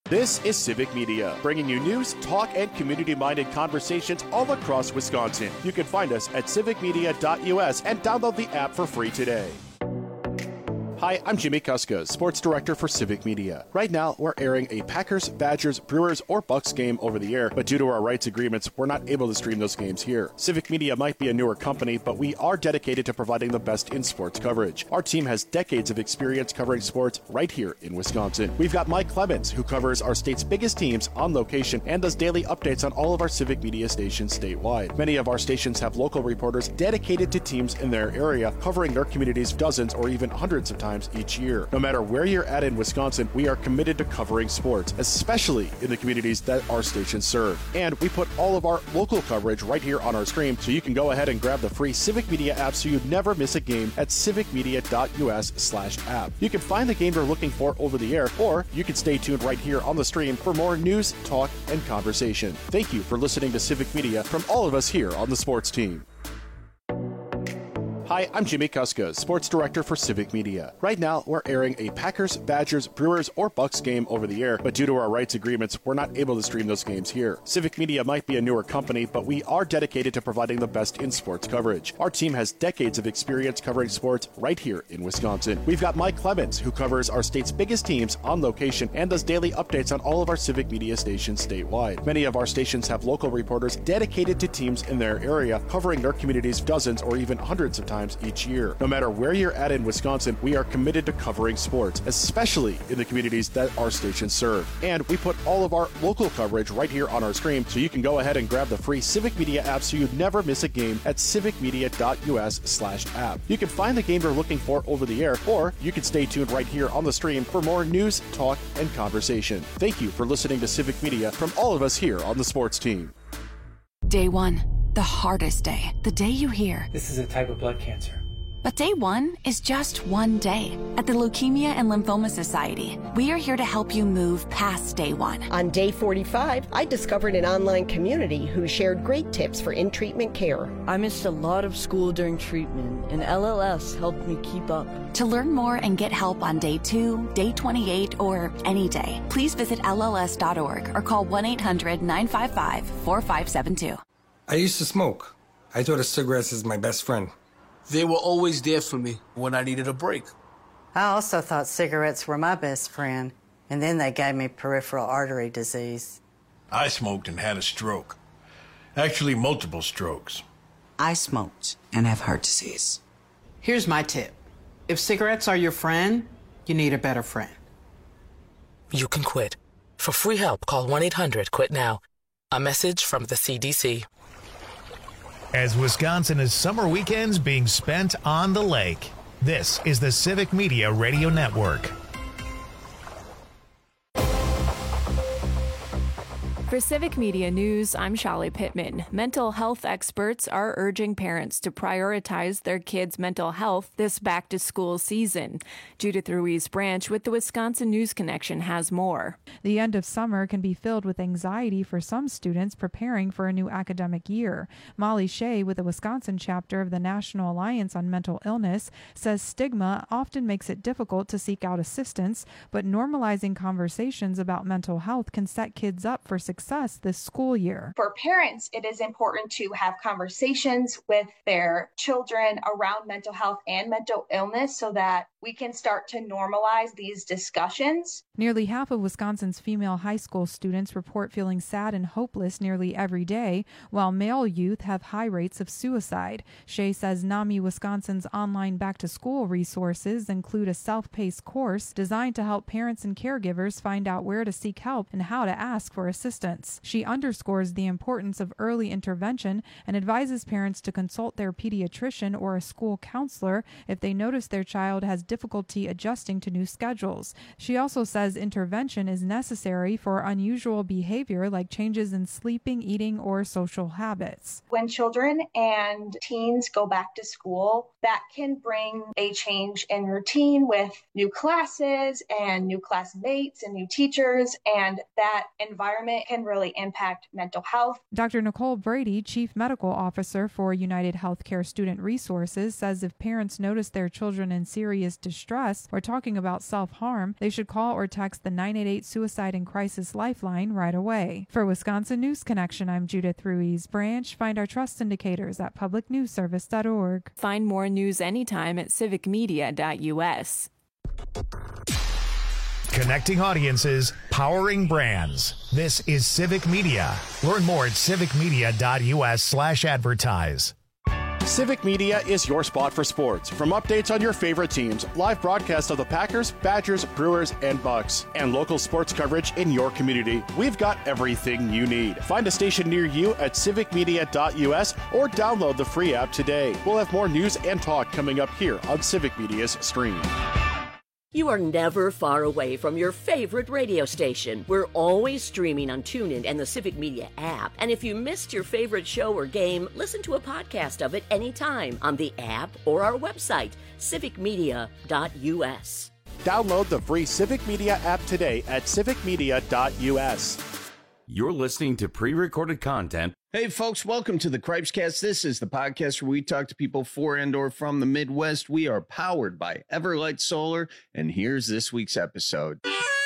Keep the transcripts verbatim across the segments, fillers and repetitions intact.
This is Civic Media, bringing you news, talk, and community-minded conversations all across Wisconsin. You can find us at civic media dot U S and download the app for free today. Hi, I'm Jimmy Kuska, Sports Director for Civic Media. Right now, we're airing a Packers, Badgers, Brewers, or Bucks game over the air, but due to our rights agreements, we're not able to stream those games here. Civic Media might be a newer company, but we are dedicated to providing the best in sports coverage. Our team has decades of experience covering sports right here in Wisconsin. We've got Mike Clemens, who covers our state's biggest teams on location and does daily updates on all of our Civic Media stations statewide. Many of our stations have local reporters dedicated to teams in their area, covering their communities dozens or even hundreds of times each year. No matter where you're at in Wisconsin, we are committed to covering sports, especially in the communities that our stations serve. And we put all of our local coverage right here on our screen, so you can go ahead and grab the free Civic Media app so you never miss a game at civic media dot U S slash app. You can find the game you're looking for over the air, or you can stay tuned right here on the stream for more news, talk, and conversation. Thank you for listening to Civic Media from all of us here on the sports team. Hi, I'm Jimmy Kuska, Sports Director for Civic Media. Right now, we're airing a Packers, Badgers, Brewers, or Bucks game over the air, but due to our rights agreements, we're not able to stream those games here. Civic Media might be a newer company, but we are dedicated to providing the best in sports coverage. Our team has decades of experience covering sports right here in Wisconsin. We've got Mike Clemens, who covers our state's biggest teams on location and does daily updates on all of our Civic Media stations statewide. Many of our stations have local reporters dedicated to teams in their area, covering their communities dozens or even hundreds of times each year. No matter where you're at in Wisconsin, we are committed to covering sports, especially in the communities that our stations serve. And we put all of our local coverage right here on our screen, so you can go ahead and grab the free Civic Media app so you never miss a game at civic media dot U S slash app. You can find the game you're looking for over the air, or you can stay tuned right here on the stream for more news, talk, and conversation. Thank you for listening to Civic Media from all of us here on the sports team. Day one, the hardest day, the day you hear, "This is a type of blood cancer." But day one is just one day. At the Leukemia and Lymphoma Society, we are here to help you move past day one. On day forty-five, I discovered an online community who shared great tips for in-treatment care. I missed a lot of school during treatment, and L L S helped me keep up. To learn more and get help on day two, day twenty-eight, or any day, please visit L L S dot org or call one eight hundred nine five five four five seven two. I used to smoke. I thought of cigarettes as my best friend. They were always there for me when I needed a break. I also thought cigarettes were my best friend, and then they gave me peripheral artery disease. I smoked and had a stroke. Actually, multiple strokes. I smoked and have heart disease. Here's my tip. If cigarettes are your friend, you need a better friend. You can quit. For free help, call one eight hundred quit now. A message from the C D C. As Wisconsin is summer weekends being spent on the lake, this is the Civic Media Radio Network. For Civic Media News, I'm Shali Pittman. Mental health experts are urging parents to prioritize their kids' mental health this back-to-school season. Judith Ruiz-Branch with the Wisconsin News Connection has more. The end of summer can be filled with anxiety for some students preparing for a new academic year. Molly Shea with the Wisconsin chapter of the National Alliance on Mental Illness says stigma often makes it difficult to seek out assistance, but normalizing conversations about mental health can set kids up for success this school year. For parents, it is important to have conversations with their children around mental health and mental illness so that we can start to normalize these discussions. Nearly half of Wisconsin's female high school students report feeling sad and hopeless nearly every day, while male youth have high rates of suicide. Shea says NAMI Wisconsin's online back-to-school resources include a self-paced course designed to help parents and caregivers find out where to seek help and how to ask for assistance. She underscores the importance of early intervention and advises parents to consult their pediatrician or a school counselor if they notice their child has difficulty adjusting to new schedules. She also says intervention is necessary for unusual behavior like changes in sleeping, eating, or social habits. When children and teens go back to school, that can bring a change in routine with new classes and new classmates and new teachers, and that environment can can really impact mental health. Doctor Nicole Brady, Chief Medical Officer for United Healthcare Student Resources, says if parents notice their children in serious distress or talking about self-harm, they should call or text the nine eight eight Suicide and Crisis Lifeline right away. For Wisconsin News Connection, I'm Judith Ruiz Branch. Find our trust indicators at public news service dot org. Find more news anytime at civic media dot u s. Connecting audiences, powering brands. This is Civic Media. Learn more at civic media dot u s slash advertise. Civic Media is your spot for sports. From updates on your favorite teams, live broadcasts of the Packers, Badgers, Brewers, and Bucks, and local sports coverage in your community, we've got everything you need. Find a station near you at civic media dot u s or download the free app today. We'll have more news and talk coming up here on Civic Media's stream. You are never far away from your favorite radio station. We're always streaming on TuneIn and the Civic Media app. And if you missed your favorite show or game, listen to a podcast of it anytime on the app or our website, civic media dot u s. Download the free Civic Media app today at civic media dot u s. You're listening to pre-recorded content. Hey folks, welcome to the Cripescast. This is the podcast where we talk to people for and or from the Midwest. We are powered by Everlight Solar, and here's this week's episode.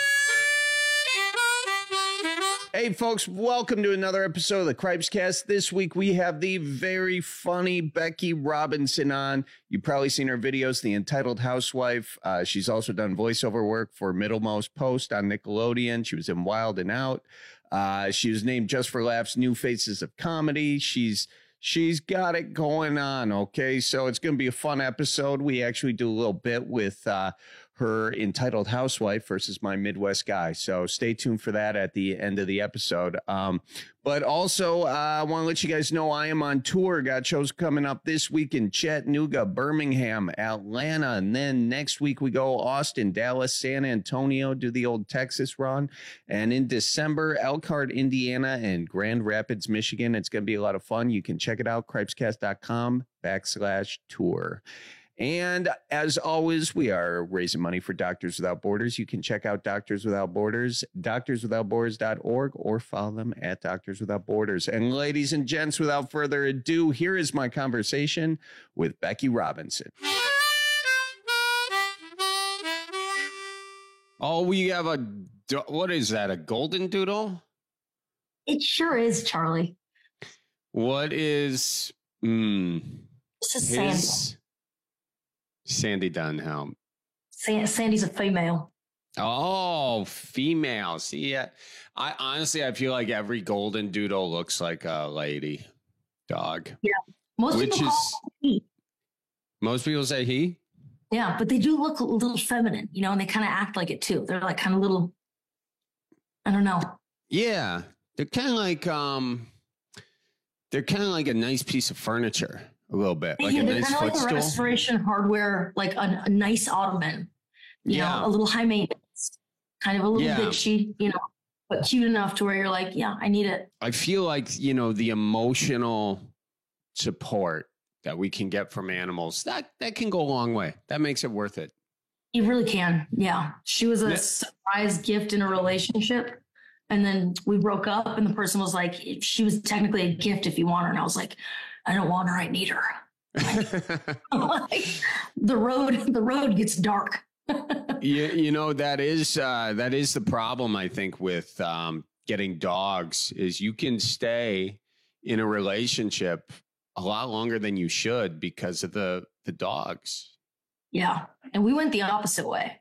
Hey folks, welcome to another episode of the Cripescast. This week we have the very funny Becky Robinson on. You've probably seen her videos, The Entitled Housewife. Uh, she's also done voiceover work for Middlemost Post on Nickelodeon. She was in Wild and Out. Uh, she was named Just for Laughs New Faces of Comedy. She's she's got it going on, okay? So it's going to be a fun episode. We actually do a little bit with uh, her Entitled Housewife versus My Midwest Guy. So stay tuned for that at the end of the episode. Um, but also, uh, I want to let you guys know I am on tour. Got shows coming up this week in Chattanooga, Birmingham, Atlanta. And then next week we go Austin, Dallas, San Antonio, do the old Texas run. And in December, Elkhart, Indiana, and Grand Rapids, Michigan. It's going to be a lot of fun. You can check it out, cripescast dot com backslash tour. And as always, we are raising money for Doctors Without Borders. You can check out Doctors Without Borders, doctors without borders dot org, or follow them at Doctors Without Borders. And ladies and gents, without further ado, here is my conversation with Becky Robinson. Oh, we have a, what is that, a golden doodle? It sure is, Charlie. What is, hmm. This is Sandy. Sandy Dunhelm. Sandy's a female. Oh, female. See, yeah. I honestly, I feel like every golden doodle looks like a lady dog. Yeah. Most which people is, call he. Most people say he. Yeah, but they do look a little feminine, you know, and they kind of act like it too. They're like kind of little, I don't know. Yeah. They're kind of like, um, they're kind of like a nice piece of furniture. A little bit, like yeah, a they're nice kind of like footstool. a restoration hardware, like a, a nice ottoman, you Yeah. know, a little high maintenance, kind of a little Yeah. bitchy, you know, but cute enough to where you're like, yeah, I need it. I feel like, you know, the emotional support that we can get from animals, that, that can go a long way. That makes it worth it. You really can. Yeah. She was a Yeah. surprise gift in a relationship. And then we broke up and the person was like, she was technically a gift if you want her. And I was like, I don't want her. I need her. Like, the road, the road gets dark. you, you know, that is, uh, that is the problem, I think, with um, getting dogs is you can stay in a relationship a lot longer than you should because of the, the dogs. Yeah. And we went the opposite way.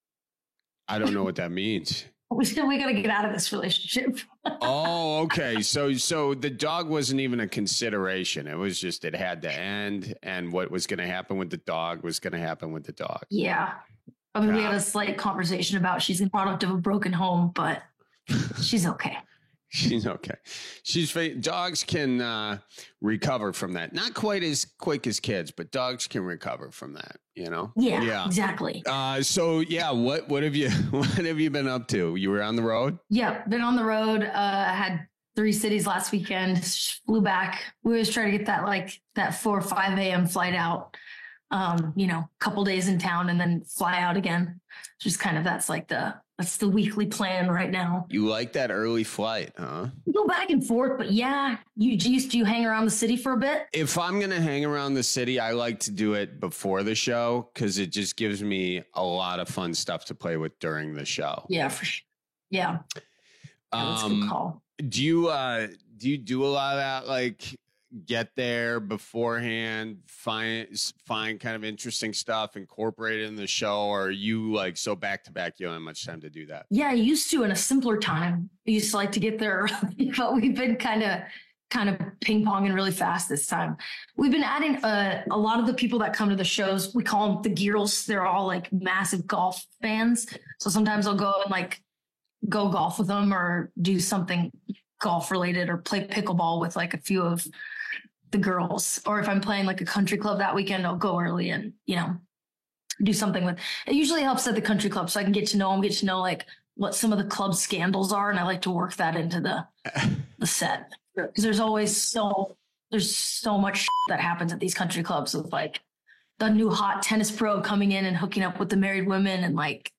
I don't know what that means. We said we got to get out of this relationship. Oh, okay. So, so the dog wasn't even a consideration. It was just, it had to end. And what was going to happen with the dog was going to happen with the dog. Yeah. I mean, we had a slight conversation about she's a product of a broken home, but she's okay. She's okay. She's fa- dogs can uh, recover from that. Not quite as quick as kids, but dogs can recover from that. You know? Yeah, yeah. exactly. Uh, so yeah, what what have you what have you been up to? You were on the road? Yeah, been on the road. Uh, had three cities last weekend. Flew back. We always try to get that like that four or five a.m. flight out. Um, you know, couple days in town and then fly out again. Just kind of that's like the That's the weekly plan right now. You like that early flight, huh? We go back and forth, but yeah, you used to you hang around the city for a bit? If I'm going to hang around the city, I like to do it before the show because it just gives me a lot of fun stuff to play with during the show. Yeah, for sure. Yeah. That's um, a good call. Do you, uh, do you do a lot of that? Like, get there beforehand, find find kind of interesting stuff, incorporate it in the show, or are you like so back to back you don't have much time to do that? Yeah, I used to in a simpler time. I used to like to get there early, but we've been kind of kind of ping ponging really fast this time. We've been adding uh, a lot of the people that come to the shows. We call them the Gearls. They're all like massive golf fans. So sometimes I'll go and like go golf with them or do something golf related or play pickleball with like a few of the girls. Or if I'm playing like a country club that weekend, I'll go early and, you know, do something with, it usually helps at the country club so I can get to know them, get to know like what some of the club scandals are. And I like to work that into the, the set because there's always so, there's so much that happens at these country clubs with like the new hot tennis pro coming in and hooking up with the married women and like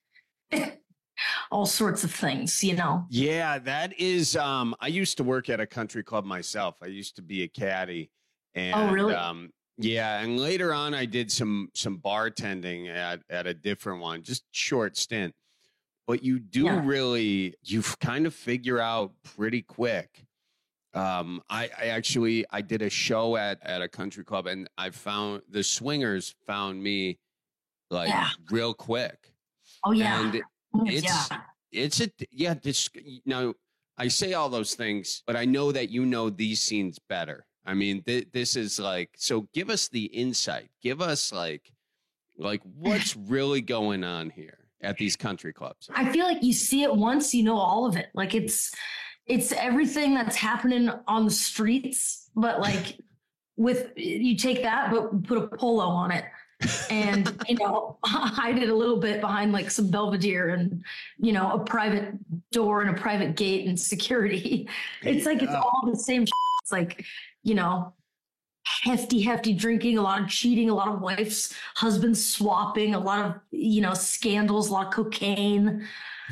all sorts of things, you know? Yeah, that is, um, I used to work at a country club myself. I used to be a caddy. And, oh, really? Um, yeah. And later on, I did some some bartending at, at a different one, just short stint. But you do yeah. really, you kind of figure out pretty quick. Um, I, I actually, I did a show at, at a country club and I found, the swingers found me like yeah. real quick. Oh, yeah. And it's, yeah. it's a, yeah, this, now I say all those things, but I know that you know these scenes better. I mean, th- this is like, so give us the insight. Give us like, like what's really going on here at these country clubs. I feel like you see it once, you know all of it. Like it's, it's everything that's happening on the streets, but like with, you take that, but put a polo on it and, you know, hide it a little bit behind like some Belvedere and, you know, a private door and a private gate and security. It's like, it's all the same shit. It's like, you know, hefty, hefty drinking, a lot of cheating, a lot of wives, husbands swapping, a lot of, you know, scandals, a lot of cocaine.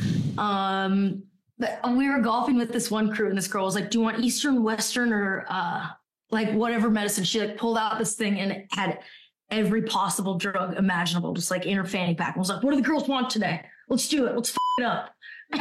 Um, but we were golfing with this one crew and this girl was like, do you want Eastern, Western, or uh, like whatever medicine? She like pulled out this thing and it had every possible drug imaginable, just like in her fanny pack. And was like, what do the girls want today? Let's do it. Let's f it up.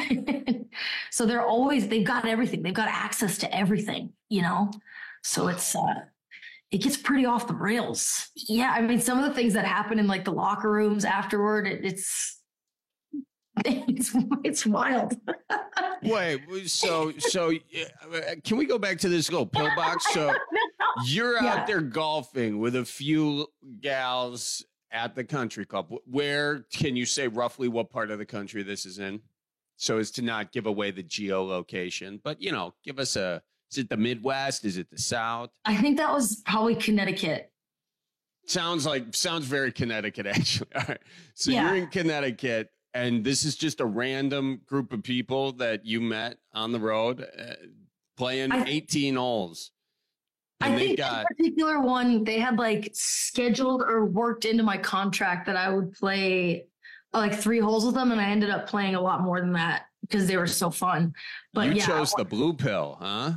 So they're always, they've got everything. They've got access to everything, you know? So it's, uh, it gets pretty off the rails. Yeah. I mean, some of the things that happen in like the locker rooms afterward, it, it's, it's, it's wild. Wait, so, so can we go back to this little pillbox? So no. You're out yeah. there golfing with a few gals at the country club. Where can you say roughly what part of the country this is in? So as to not give away the geolocation, but you know, give us a, is it the Midwest? Is it the South? I think that was probably Connecticut. Sounds like, sounds very Connecticut, actually. All right. So yeah. you're in Connecticut, and this is just a random group of people that you met on the road uh, playing I, eighteen holes. And I they think got, that particular one, they had like scheduled or worked into my contract that I would play like three holes with them, and I ended up playing a lot more than that because they were so fun. But you yeah, chose the blue pill, huh?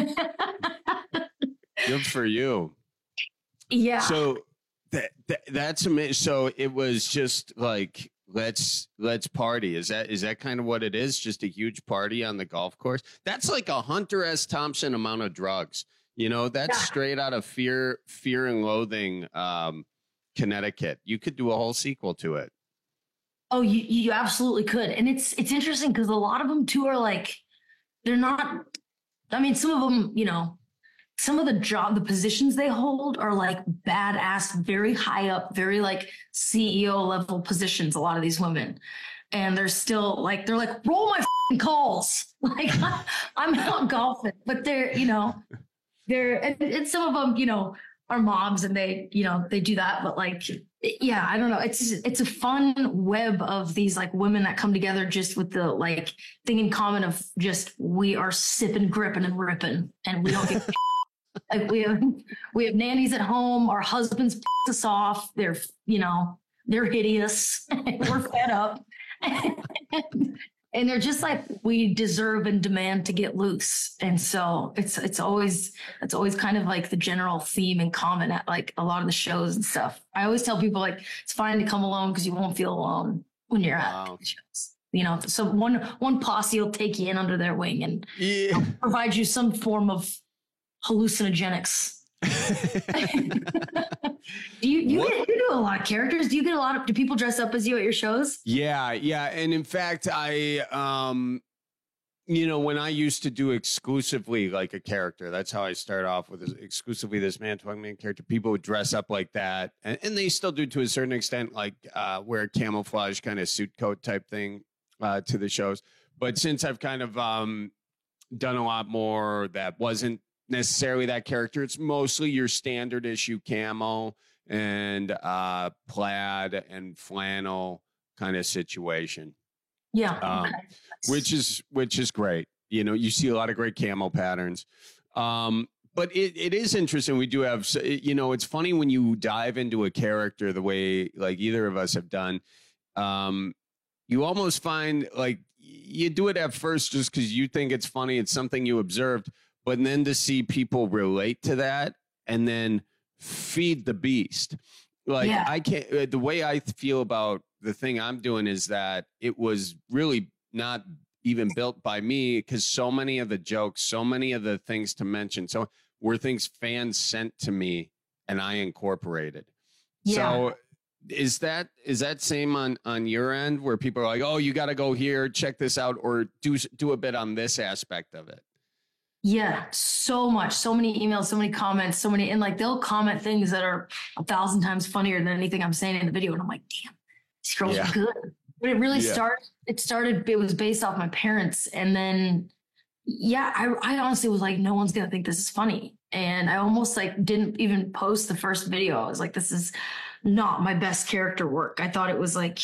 Good for you. Yeah. So that, that that's amazing. So it was just like let's let's party. Is that is that kind of what it is? Just a huge party on the golf course. That's like a Hunter S. Thompson amount of drugs. You know, that's yeah. straight out of Fear, Fear and Loathing, um, Connecticut. You could do a whole sequel to it. Oh, you you absolutely could, and it's it's interesting because a lot of them too are like they're not. I mean, some of them, you know, some of the job, the positions they hold are like badass, very high up, very like C E O level positions. A lot of these women, and they're still like they're like roll my f***ing calls. Like I'm out golfing, but they're you know they're and, and some of them you know are moms and they you know they do that, but like. Yeah, I don't know. It's it's a fun web of these like women that come together just with the like thing in common of just we are sipping, gripping, and ripping, and we don't get like we have we have nannies at home. Our husbands piss us off. They're you know they're hideous. We're fed up, and, and they're just like, we deserve and demand to get loose. And so it's it's always it's always kind of like the general theme and common at like a lot of the shows and stuff. I always tell people like it's fine to come alone because you won't feel alone when you're wow. at the shows. You know, so one one posse will take you in under their wing and yeah. provide you some form of hallucinogenics. do you you, get, you do a lot of characters? Do you get a lot of do people dress up as you at your shows? Yeah, yeah. And in fact, I um you know, when I used to do exclusively like a character, that's how I start off with exclusively this man twelve man character. People would dress up like that, and, and they still do to a certain extent, like uh wear a camouflage kind of suit coat type thing uh to the shows. But since I've kind of um done a lot more that wasn't necessarily that character, it's mostly your standard issue camo and uh plaid and flannel kind of situation. Yeah, um, okay. which is which is great. You know, you see a lot of great camo patterns. Um, but it, it is interesting. We do have, you know, it's funny when you dive into a character the way like either of us have done. Um, you almost find like you do it at first just because you think it's funny. It's something you observed. But then to see people relate to that and then feed the beast. Like yeah. I can't, the way I feel about the thing I'm doing is that it was really not even built by me because so many of the jokes, so many of the things to mention, so were things fans sent to me and I incorporated. Yeah. So is that is that same on on your end where people are like, oh, you got to go here, check this out, or do do a bit on this aspect of it? Yeah, so much, so many emails, so many comments, so many, and like they'll comment things that are a thousand times funnier than anything I'm saying in the video. And I'm like, damn, these girls yeah. are good. But it really yeah. started, it started, it was based off my parents. And then, yeah, I, I honestly was like, no one's going to think this is funny. And I almost like didn't even post the first video. I was like, this is not my best character work. I thought it was like,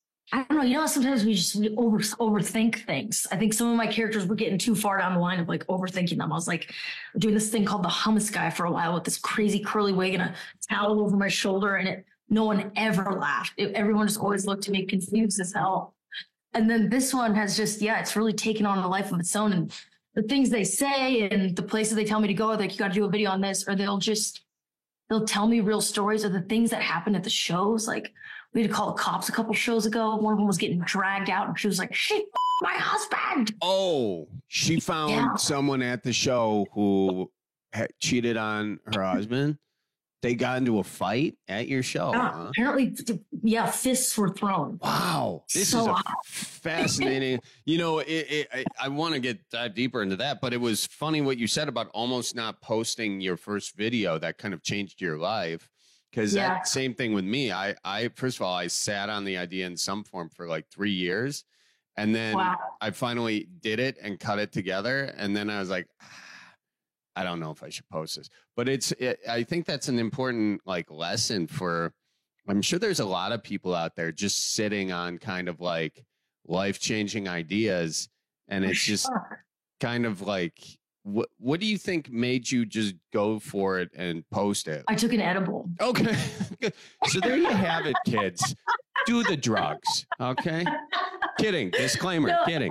I don't know. You know, sometimes we just we over overthink things. I think some of my characters were getting too far down the line of like overthinking them. I was like doing this thing called the hummus guy for a while with this crazy curly wig and a towel over my shoulder, and it no one ever laughed. It, everyone just always looked at me confused as hell. And then this one has just yeah, it's really taken on a life of its own. And the things they say and the places they tell me to go, like you got to do a video on this, or they'll just they'll tell me real stories of the things that happened at the shows, like. We had to call the cops a couple shows ago. One of them was getting dragged out, and she was like, she f- my husband. Oh, she found yeah. someone at the show who had cheated on her husband. They got into a fight at your show. Yeah, huh? Apparently, yeah, fists were thrown. Wow. This so is a fascinating, you know, it, it, I, I want to get dive deeper into that, but it was funny what you said about almost not posting your first video that kind of changed your life. Because yeah. that same thing with me. I, I, first of all, I sat on the idea in some form for like three years. And then wow. I finally did it and cut it together. And then I was like, ah, I don't know if I should post this. But it's, it, I think that's an important like lesson for, I'm sure there's a lot of people out there just sitting on kind of like life-changing ideas. And it's just sure. kind of like, What what do you think made you just go for it and post it? I took an edible. Okay. So there you have it, kids. Do the drugs. Okay. Kidding. Disclaimer. No. Kidding.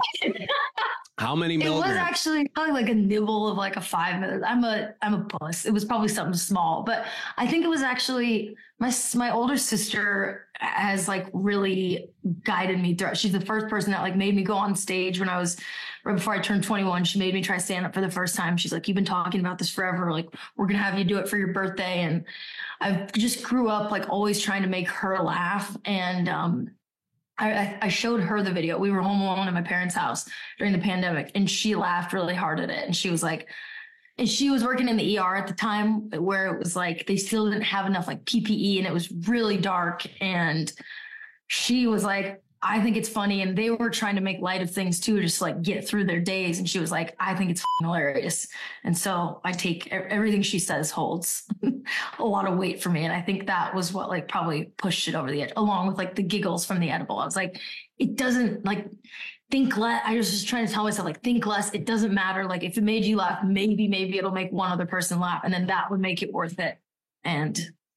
How many milligrams? It was actually probably like a nibble of like a five minutes. I'm a I'm a puss. It was probably something small, but I think it was actually my my older sister has like really guided me through. She's the first person that like made me go on stage when I was right before I turned twenty-one. She made me try stand up for the first time. She's like, you've been talking about this forever. Like, we're gonna have you do it for your birthday. And I just grew up like always trying to make her laugh. And um, I, I showed her the video. We were home alone at my parents' house during the pandemic, and she laughed really hard at it. And she was like, and she was working in the E R at the time where it was like, they still didn't have enough like P P E and it was really dark. And she was like, I think it's funny. And they were trying to make light of things too, just like get through their days. And she was like, I think it's hilarious. And so I take everything she says holds a lot of weight for me. And I think that was what like probably pushed it over the edge, along with like the giggles from the edible. I was like, it doesn't like think less. I was just trying to tell myself like, think less. It doesn't matter. Like if it made you laugh, maybe, maybe it'll make one other person laugh. And then that would make it worth it. And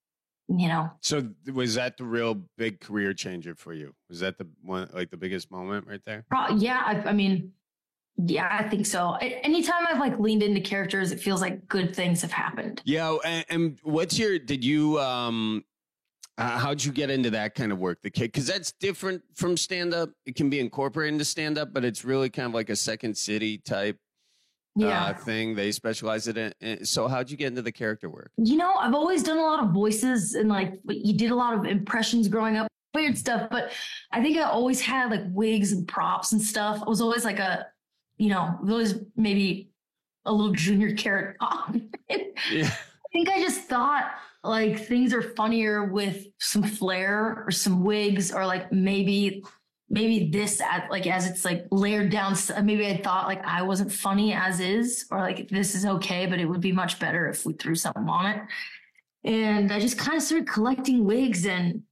you know. So was that the real big career changer for you? Was that the one, like the biggest moment right there? Pro- yeah, I, I mean, yeah, I think so. A- Anytime I've like leaned into characters, it feels like good things have happened. Yeah. And, and what's your, did you, um, uh, how'd you get into that kind of work? The kid, because that's different from stand up. It can be incorporated into stand up, but it's really kind of like a Second City type Yeah. uh, thing. They specialize it in. So how'd you get into the character work? You know, I've always done a lot of voices and like you did a lot of impressions growing up, weird stuff. But I think I always had like wigs and props and stuff. I was always like a, you know, always maybe a little junior carrot. Yeah. I think I just thought like things are funnier with some flair or some wigs or like maybe maybe this at like as it's like layered down. Maybe I thought like I wasn't funny as is or like this is okay, but it would be much better if we threw something on it. And I just kind of started collecting wigs. And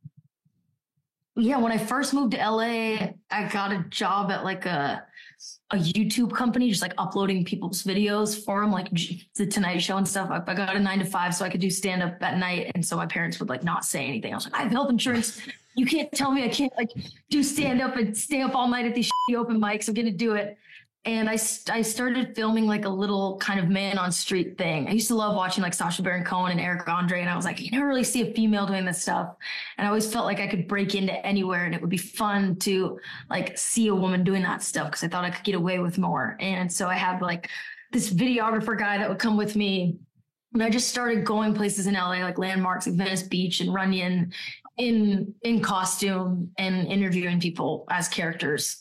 yeah, when I first moved to L A, I got a job at like a a YouTube company, just like uploading people's videos for them, like the Tonight Show and stuff. I, I got a nine to five so I could do stand up at night. And so my parents would like not say anything. I was like, I have health insurance. You can't tell me I can't like do stand up and stay up all night at these shitty open mics. I'm going to do it. And I, I started filming like a little kind of man on street thing. I used to love watching like Sacha Baron Cohen and Eric Andre. And I was like, you never really see a female doing this stuff. And I always felt like I could break into anywhere and it would be fun to like see a woman doing that stuff. Cause I thought I could get away with more. And so I had like this videographer guy that would come with me. And I just started going places in L A, like landmarks like Venice Beach and Runyon in, in costume and interviewing people as characters.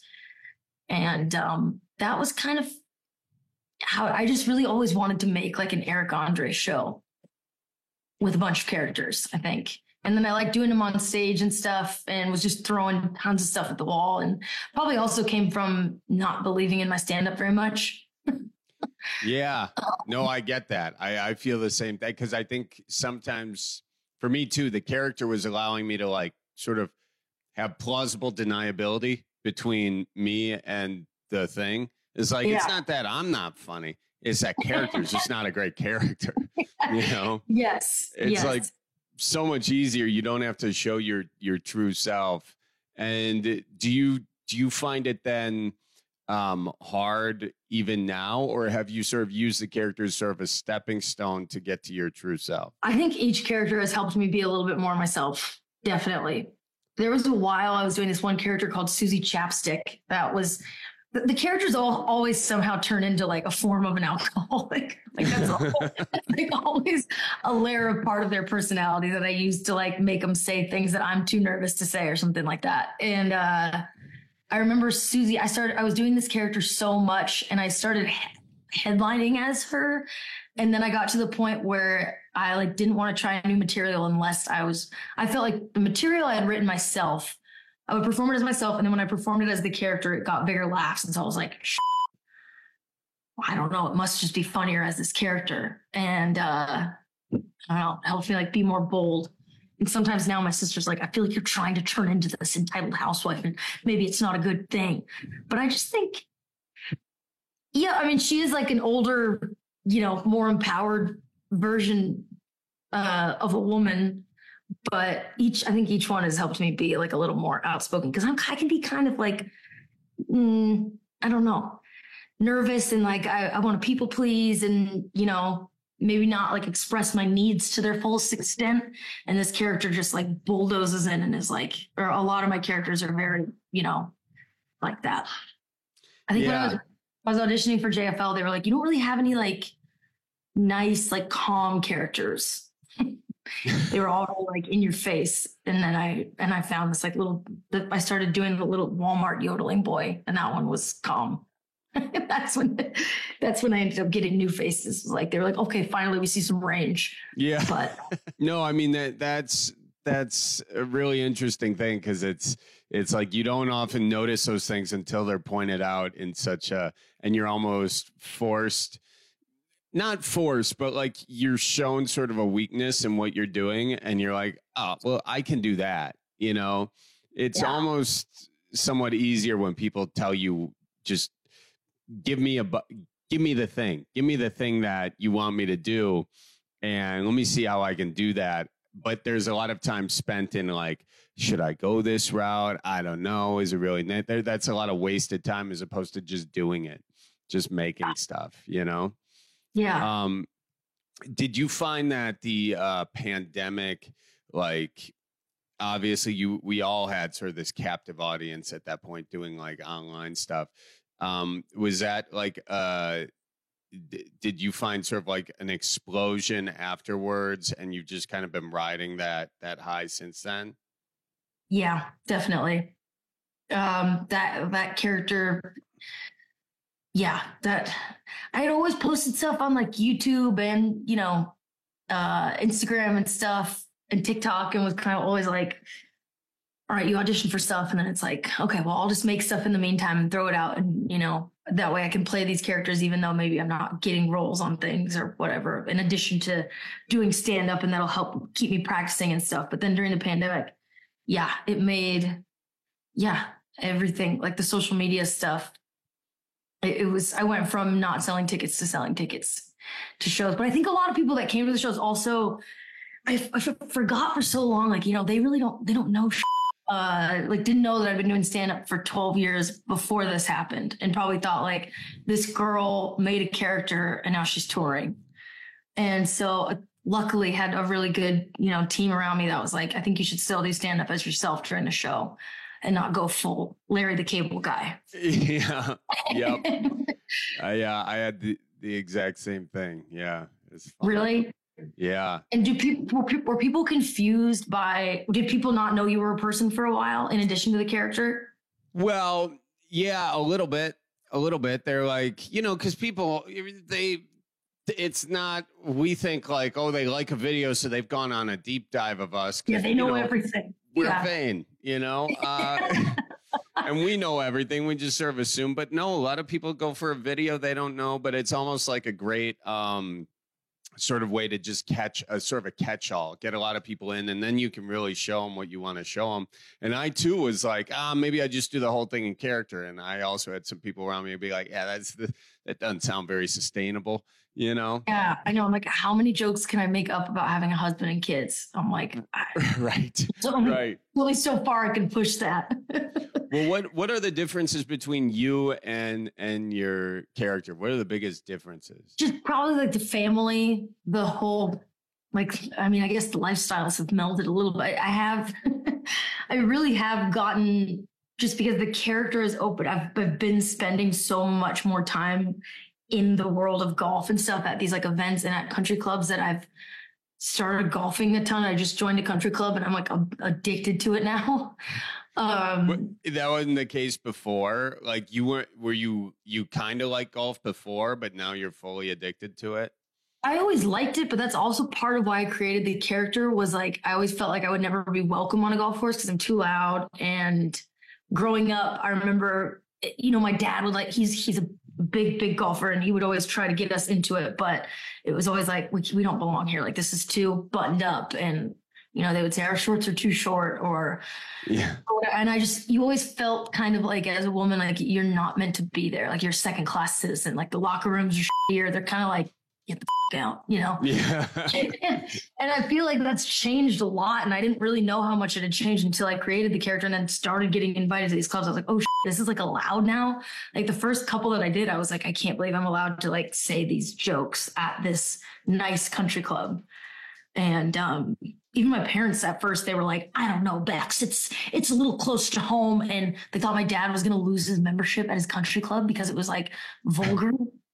And, um, that was kind of how I just really always wanted to make like an Eric Andre show with a bunch of characters, I think. And then I liked doing them on stage and stuff and was just throwing tons of stuff at the wall, and probably also came from not believing in my stand-up very much. Yeah, no, I get that. I, I feel the same thing because I think sometimes for me too, the character was allowing me to like sort of have plausible deniability between me and the thing. It's like, yeah. It's not that I'm not funny. It's that character's just not a great character. You know? Yes. It's yes. like so much easier. You don't have to show your, your true self. And do you, do you find it then um, hard even now, or have you sort of used the character as sort of a stepping stone to get to your true self? I think each character has helped me be a little bit more myself. Definitely. There was a while I was doing this one character called Susie Chapstick. That was, the, the characters all always somehow turn into like a form of an alcoholic. Like that's, all, that's like always a layer of part of their personality that I use to like make them say things that I'm too nervous to say or something like that. And uh, I remember Susie, I started, I was doing this character so much and I started he- headlining as her. And then I got to the point where I like didn't want to try new material unless I was, I felt like the material I had written myself, I would perform it as myself. And then when I performed it as the character, it got bigger laughs. And so I was like, Shh. I don't know. It must just be funnier as this character. And uh, I don't know, it helped me like be more bold. And sometimes now my sister's like, I feel like you're trying to turn into this entitled housewife and maybe it's not a good thing. But I just think, yeah, I mean, she is like an older, you know, more empowered version uh, of a woman. But each, I think each one has helped me be like a little more outspoken because I'm, I can be kind of like, mm, I don't know, nervous and like I, I want to people please and, you know, maybe not like express my needs to their fullest extent. And this character just like bulldozes in and is like, or a lot of my characters are very, you know, like that. I think Yeah. when I was, I was auditioning for J F L, they were like, you don't really have any like nice, like calm characters. They were all like in your face. And then I, and I found this like little, the, I started doing the little Walmart yodeling boy and that one was calm. that's when, that's when I ended up getting new faces. Like, they were like, okay, finally we see some range. Yeah. But no, I mean, that that's, that's a really interesting thing. Cause it's, it's like, you don't often notice those things until they're pointed out in such a, and you're almost forced, not forced, but like you're shown sort of a weakness in what you're doing. And you're like, oh, well, I can do that. You know, it's Yeah. almost somewhat easier when people tell you, just give me a, bu- give me the thing, give me the thing that you want me to do. And let me see how I can do that. but there's a lot of time spent in like, should I go this route? I don't know. Is it really net there? That's a lot of wasted time as opposed to just doing it, just making stuff, you know? Yeah. Um, did you find that the uh, pandemic, like, obviously you, we all had sort of this captive audience at that point doing like online stuff. Um, was that like, uh, d- did you find sort of like an explosion afterwards and you've just kind of been riding that, that high since then? Yeah, definitely. Um, that, that character, yeah, that I had always posted stuff on like YouTube and, you know, uh, Instagram and stuff and TikTok, and was kind of always like, all right, you audition for stuff. And then it's like, okay, well, I'll just make stuff in the meantime and throw it out. And, you know, that way I can play these characters, even though maybe I'm not getting roles on things or whatever, in addition to doing stand up, and that'll help keep me practicing and stuff. But then during the pandemic, yeah, it made, yeah, everything like the social media stuff. It, it was, I went from not selling tickets to selling tickets to shows. But I think a lot of people that came to the shows also, I, I f- forgot for so long, like, you know, they really don't, they don't know, sh- uh, like didn't know that I've been doing stand up for twelve years before this happened, and probably thought like this girl made a character and now she's touring. And so uh, luckily had a really good, you know, team around me that was like, I think you should still do stand up as yourself during the show and not go full Larry the Cable Guy. Yeah. Yep. uh, yeah. I had the, the exact same thing. Yeah. It's fun. Really? Yeah. And do people were, people were people confused by, did people not know you were a person for a while in addition to the character? Well, yeah, a little bit, a little bit. They're like, you know, because people, they, it's not, we think like, oh, they like a video, so they've gone on a deep dive of us. Yeah, they know, you know everything. We're yeah. vain, you know, uh, and we know everything. We just sort of assume. But no, a lot of people go for a video they don't know, but it's almost like a great um, sort of way to just catch a sort of a catch-all, get a lot of people in, and then you can really show them what you want to show them. And I too was like, ah, maybe I just do the whole thing in character. And I also had some people around me be like, yeah, that's the, that doesn't sound very sustainable, you know? Yeah, I know. I'm like, how many jokes can I make up about having a husband and kids? I'm like, right, so only, right. Only so far I can push that. Well, what what are the differences between you and and your character? What are the biggest differences? Just probably like the family, the whole, like, I mean, I guess the lifestyles have melded a little bit. I have, I really have gotten, just because the character is open, I've, I've been spending so much more time in the world of golf and stuff at these like events and at country clubs that I've started golfing a ton. I just joined a country club and I'm like a- addicted to it now. Um, that wasn't the case before. Like you were, were you, you kind of like golf before, but now you're fully addicted to it. I always liked it, but that's also part of why I created the character. Was like, I always felt like I would never be welcome on a golf course because I'm too loud. And growing up, I remember, you know, my dad would like, he's, he's a big, big golfer, and he would always try to get us into it. But it was always like, we, we don't belong here. Like, this is too buttoned up. And, you know, they would say our shorts are too short, or, yeah. Or, and I just, you always felt kind of like as a woman, like you're not meant to be there. Like you're second class citizen. Like the locker rooms are shittier. They're kind of like, get the f- out, you know? Yeah. and, and I feel like that's changed a lot. And I didn't really know how much it had changed until I created the character and then started getting invited to these clubs. I was like, oh, shit, this is like allowed now. Like the first couple that I did, I was like, I can't believe I'm allowed to like say these jokes at this nice country club. And um, even my parents at first, they were like, I don't know, Bex, it's it's a little close to home. And they thought my dad was going to lose his membership at his country club because it was like vulgar.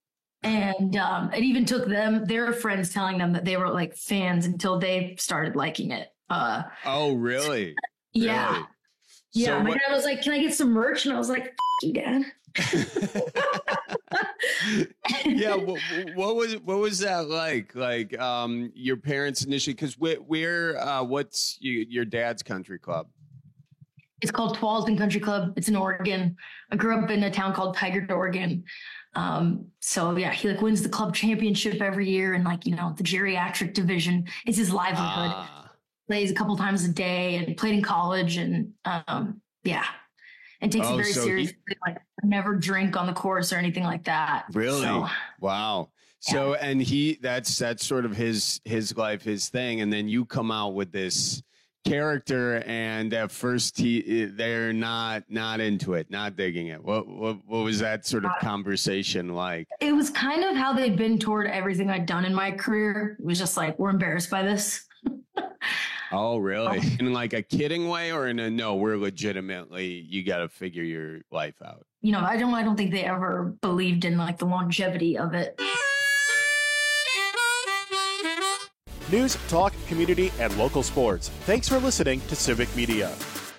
And um, it even took them, their friends telling them that they were like fans until they started liking it. Uh, oh, really? Yeah. Really? Yeah. So my what- dad was like, can I get some merch? And I was like, F- you, Dad. yeah. What, what was what was that like? Like um, your parents initially? Because we're, we're uh, what's you, your dad's country club? It's called Tualatin Country Club. It's in Oregon. I grew up in a town called Tigard, Oregon. Um, so yeah, he like wins the club championship every year, and like, you know, the geriatric division is his livelihood. Ah. Plays a couple times a day and played in college, and um, yeah, and takes Oh, it very so he- seriously. Like never drink on the course or anything like that. Really? So, Wow. So, and he, that's, that's sort of his, his life, his thing. And then you come out with this character, and at first he, they're not, not into it, not digging it. What, what, what was that sort of conversation like? It was kind of how they'd been toward everything I'd done in my career. It was just like, we're embarrassed by this. Oh, really? In like a kidding way, or in a, no, we're legitimately, you got to figure your life out. You know, I don't, I don't think they ever believed in like the longevity of it. News, talk, community, and local sports. Thanks for listening to Civic Media.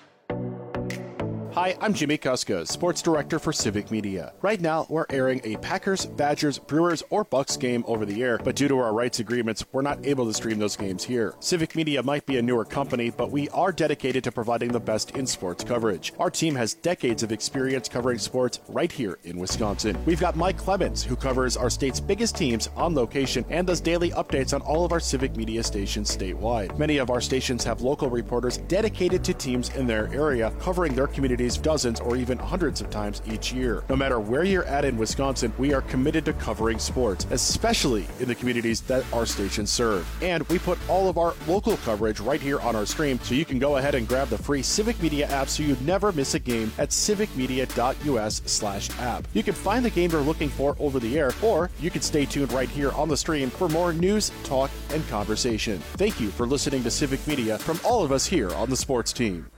Hi, I'm Jimmy Kuska, Sports Director for Civic Media. Right now, we're airing a Packers, Badgers, Brewers, or Bucks game over the air, but due to our rights agreements, we're not able to stream those games here. Civic Media might be a newer company, but we are dedicated to providing the best in sports coverage. Our team has decades of experience covering sports right here in Wisconsin. We've got Mike Clemens, who covers our state's biggest teams on location and does daily updates on all of our Civic Media stations statewide. Many of our stations have local reporters dedicated to teams in their area, covering their communities dozens or even hundreds of times each year. No matter where you're at in Wisconsin, we are committed to covering sports, especially in the communities that our stations serve. And we put all of our local coverage right here on our stream, so you can go ahead and grab the free Civic Media app so you never miss a game at civicmedia.us slash app. You can find the game you're looking for over the air, or you can stay tuned right here on the stream for more news, talk, and conversation. Thank you for listening to Civic Media from all of us here on the sports team.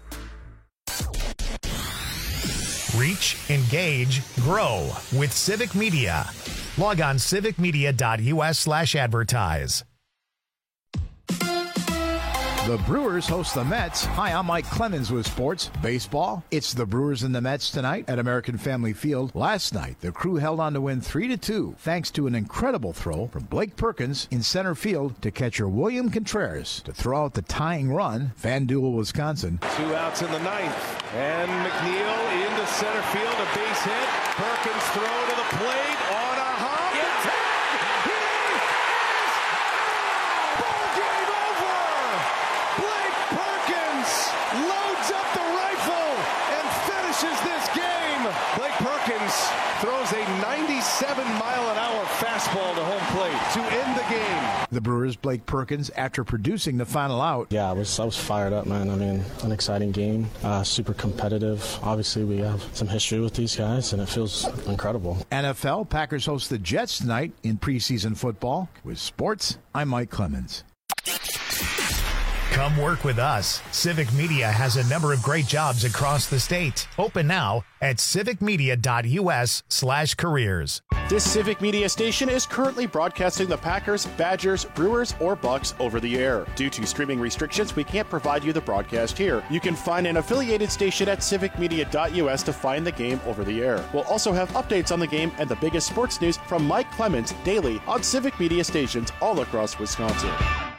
Reach, engage, grow with Civic Media. Log on civicmedia.us slash advertise. The Brewers host the Mets. Hi, I'm Mike Clemens with Sports Baseball. It's the Brewers and the Mets tonight at American Family Field. Last night, the crew held on to win three to two thanks to an incredible throw from Blake Perkins in center field to catcher William Contreras to throw out the tying run. FanDuel, Wisconsin. Two outs in the ninth, and McNeil into center field, a base hit. Perkins throw to the plate on a hop. It's hit! He is! Ball game over! Blake Perkins loads up the rifle and finishes this game. Blake Perkins throws a ninety-seven mile an hour fastball to home plate to end the game. The Brewers' Blake Perkins, after producing the final out. Yeah, I was I was fired up, man. I mean, an exciting game, uh, super competitive. Obviously, we have some history with these guys, and it feels incredible. N F L, Packers host the Jets tonight in preseason football. With sports, I'm Mike Clemens. Come work with us. Civic Media has a number of great jobs across the state. Open now at civicmedia.us slash careers. This Civic Media station is currently broadcasting the Packers, Badgers, Brewers, or Bucks over the air. Due to streaming restrictions, we can't provide you the broadcast here. You can find an affiliated station at civicmedia.us to find the game over the air. We'll also have updates on the game and the biggest sports news from Mike Clemens daily on Civic Media stations all across Wisconsin.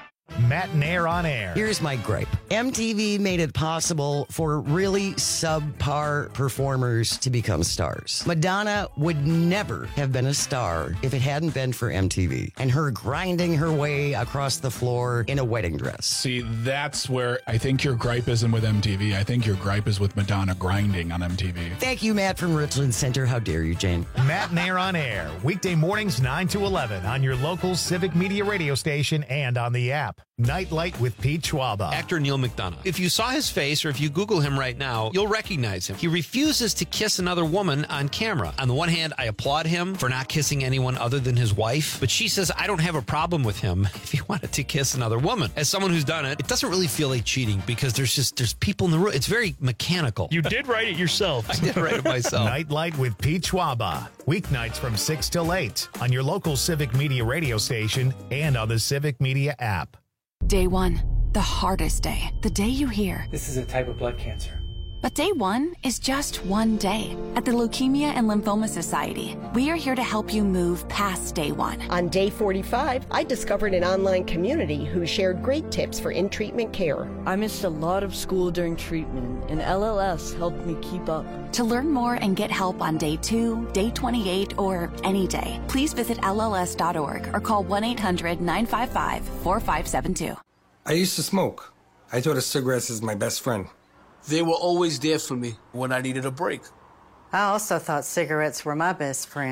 Matt Nair on air. Here's my gripe. M T V made it possible for really subpar performers to become stars. Madonna would never have been a star if it hadn't been for M T V and her grinding her way across the floor in a wedding dress. See, that's where I think your gripe isn't with M T V. I think your gripe is with Madonna grinding on M T V. Thank you, Matt from Richland Center. How dare you, Jane? Matt Nair on air. Weekday mornings nine to eleven on your local Civic Media radio station and on the app. Nightlight with Pete Schwaba. Actor Neil McDonough. If you saw his face or if you Google him right now, you'll recognize him. He refuses to kiss another woman on camera. On the one hand, I applaud him for not kissing anyone other than his wife, but she says I don't have a problem with him if he wanted to kiss another woman. As someone who's done it, it doesn't really feel like cheating because there's just there's people in the room. It's very mechanical. You did write it yourself. I did write it myself. Nightlight with Pete Schwaba. Weeknights from six till eight on your local Civic Media radio station and on the Civic Media app. Day one, the hardest day. The day you hear, this is a type of blood cancer. But day one is just one day. At the Leukemia and Lymphoma Society, we are here to help you move past day one. On day forty-five, I discovered an online community who shared great tips for in-treatment care. I missed a lot of school during treatment, and L L S helped me keep up. To learn more and get help on day two, day twenty-eight, or any day, please visit L L S dot org or call one eight hundred nine five five four five seven two. I used to smoke. I thought a cigarette is my best friend. They were always there for me when I needed a break. I also thought cigarettes were my best friend.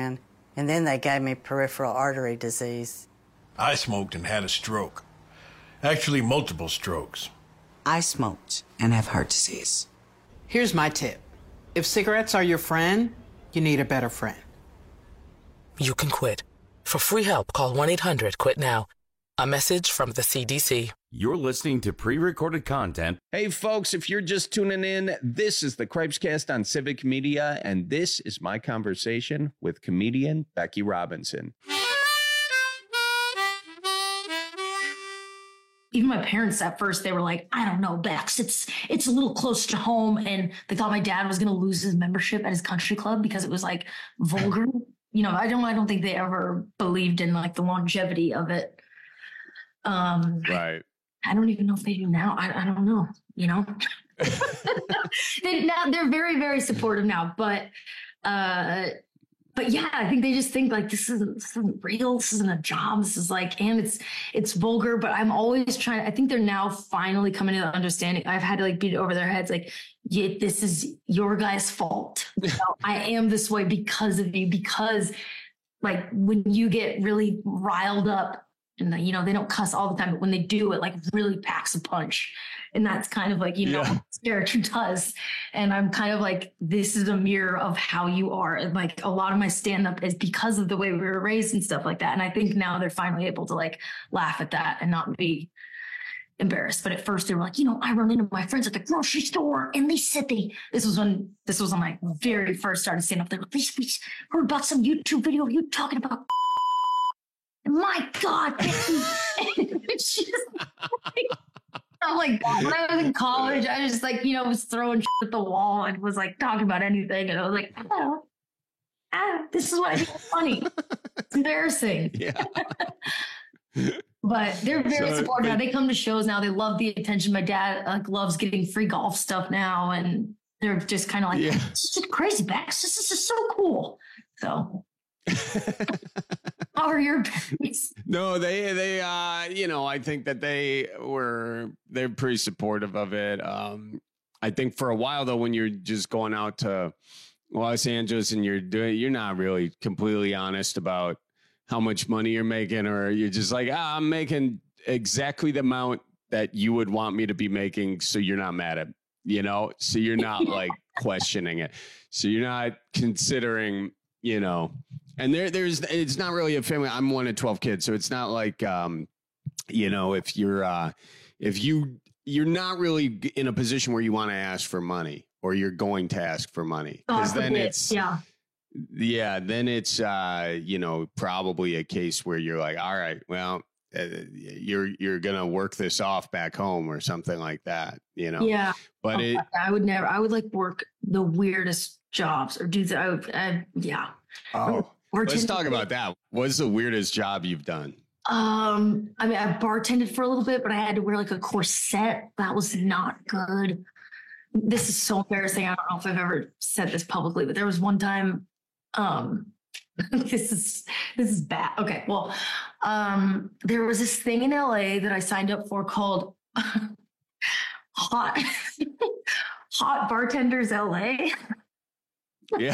And then they gave me peripheral artery disease. I smoked and had a stroke. Actually, multiple strokes. I smoked and have heart disease. Here's my tip. If cigarettes are your friend, you need a better friend. You can quit. For free help, call one eight hundred quit now. A message from the C D C. You're listening to pre-recorded content. Hey, folks, if you're just tuning in, this is the Cripescast on Civic Media, and this is my conversation with comedian Becky Robinson. Even my parents at first, they were like, I don't know, Bex, it's it's a little close to home. And they thought my dad was going to lose his membership at his country club because it was like vulgar. You know, I don't I don't think they ever believed in like the longevity of it. Um, right. I don't even know if they do now. I, I don't know, you know. they now they're very, very supportive now. But uh But yeah, I think they just think like this isn't, this isn't real. This isn't a job. This is like, and it's it's vulgar. But I'm always trying. I think they're now finally coming to the understanding. I've had to like beat it over their heads. Like, yeah, this is your guys' fault. You know, I am this way because of you. Because like when you get really riled up, and you know they don't cuss all the time, but when they do, it like really packs a punch. And that's kind of like, you know, yeah. what this character does. And I'm kind of like, this is a mirror of how you are. And like a lot of my stand-up is because of the way we were raised and stuff like that. And I think now they're finally able to like laugh at that and not be embarrassed. But at first they were like, you know, I run into my friends at the grocery store and they said they, this was when, this was when I very first started stand-up. They were like, we heard about some YouTube video of you talking about my God. It's just like, I'm like, when I was in college, I just like, you know, was throwing shit at the wall and was like talking about anything. And I was like, oh, ah, this is what I think is funny. It's embarrassing. Yeah. But they're very So, supportive now. they- They come to shows now. They love the attention. My dad like loves getting free golf stuff now. And they're just kind of like, Yeah. this is crazy, Bex. This is just so cool. So how are your parents? No, they, they, uh, you know, I think that they were, they're pretty supportive of it. Um, I think for a while though, when you're just going out to Los Angeles and you're doing, you're not really completely honest about how much money you're making, or you're just like, ah, I'm making exactly the amount that you would want me to be making. So you're not mad at, you know, so you're not like questioning it. So you're not considering, you know, and there, there's, it's not really a family. I'm one of twelve kids. So it's not like, um, you know, if you're, uh, if you, you're not really in a position where you want to ask for money or you're going to ask for money. Cause then it's, yeah. yeah, then it's, uh, you know, probably a case where you're like, all right, well, uh, you're, you're going to work this off back home or something like that, you know? Yeah. But Oh, it, I would never, I would like work the weirdest jobs or do that. I would, I, yeah. oh, Or let's to- talk about that. What's the weirdest job you've done? Um, I mean, I bartended for a little bit, but I had to wear like a corset. That was not good. This is so embarrassing. I don't know if I've ever said this publicly, but there was one time, um, this is, this is bad. Okay. Well, um, there was this thing in L A that I signed up for called Hot, Hot Bartenders L A. Yeah.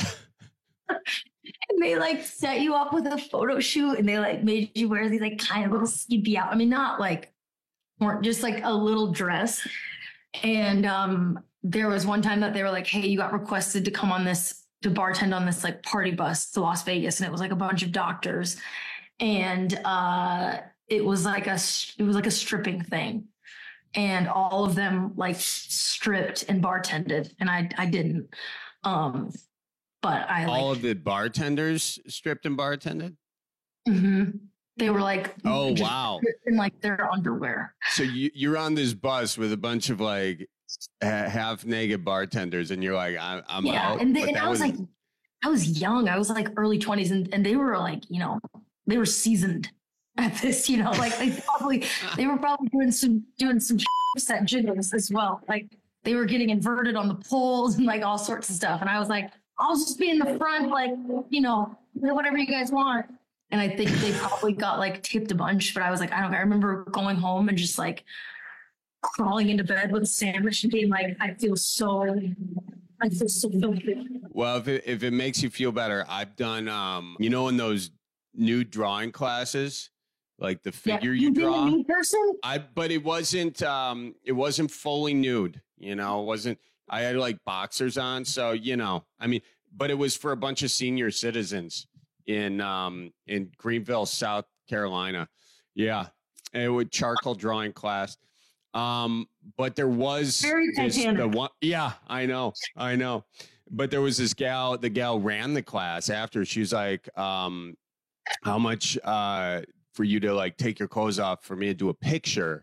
And they like set you up with a photo shoot and they like made you wear these like kind of little skimpy out. I mean, not like, weren't just like a little dress. And um, there was one time that they were like, hey, you got requested to come on this, to bartend on this like party bus to Las Vegas. And it was like a bunch of doctors. And uh, it was like a, it was like a stripping thing. And all of them like stripped and bartended. And I, I didn't. Um, But I like, all of the bartenders stripped and bartended. mhm. They were like, Oh, just wow. in like their underwear. So you, you're on this bus with a bunch of like ha- half naked bartenders and you're like, I, I'm Yeah. out. And, they, But and that I was, like, I was young. I was like early twenties and, and they were like, you know, they were seasoned at this, you know, like they probably, they were probably doing some, doing some set jiggles as well. Like they were getting inverted on the poles and like all sorts of stuff. And I was like, I'll just be in the front, like, you know, whatever you guys want. And I think they probably got like tipped a bunch, but I was like, I don't know. I remember going home and just like crawling into bed with a sandwich and being like, I feel so I feel so filthy. Well, if it, if it makes you feel better, I've done, um, you know, in those nude drawing classes, like the figure yeah, you you draw. Been a nude person? I, but it wasn't, um, it wasn't fully nude. You know, it wasn't. I had like boxers on, so you know, I mean, but it was for a bunch of senior citizens in um in Greenville, South Carolina. Yeah, it was charcoal drawing class. Um, but there was Very this, Titanic. the one. Yeah, I know, I know. But there was this gal. The gal ran the class after. She was like, um, "How much uh for you to like take your clothes off for me to do a picture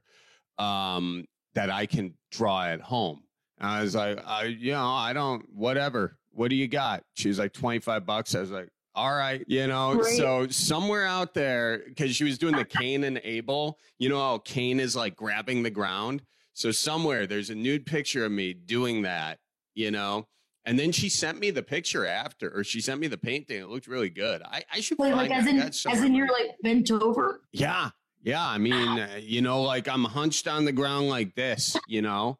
um that I can draw at home?" And I was like, I, you know, I don't, whatever. What do you got? She was like twenty-five bucks. I was like, all right, you know, Great. So somewhere out there, because she was doing the Cain and Abel, you know how Cain is like grabbing the ground. So somewhere there's a nude picture of me doing that, you know, and then she sent me the picture after, or she sent me the painting. It looked really good. I, I should Wait, find like as that. in, That's as somewhere. in you're like bent over? Yeah. Yeah. I mean, uh, you know, like I'm hunched on the ground like this, you know,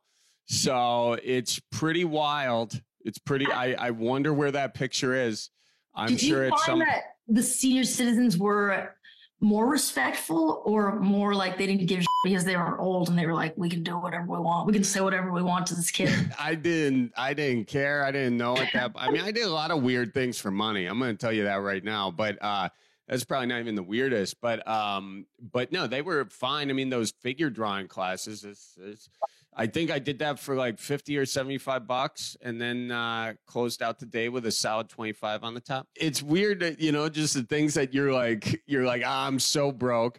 so it's pretty wild. It's pretty, I, I wonder where that picture is. I'm Did sure you it's find some. that the senior citizens were more respectful or more like they didn't give a shit because they were old and they were like, we can do whatever we want. We can say whatever we want to this kid. I didn't, I didn't care. I didn't know it that. I mean, I did a lot of weird things for money. I'm going to tell you that right now, but, uh, that's probably not even the weirdest, but, um, but no, they were fine. I mean, those figure drawing classes, it's, it's, I think I did that for like fifty or seventy-five bucks and then uh, closed out the day with a solid twenty-five on the top. It's weird that, you know, just the things that you're like, you're like, ah, I'm so broke.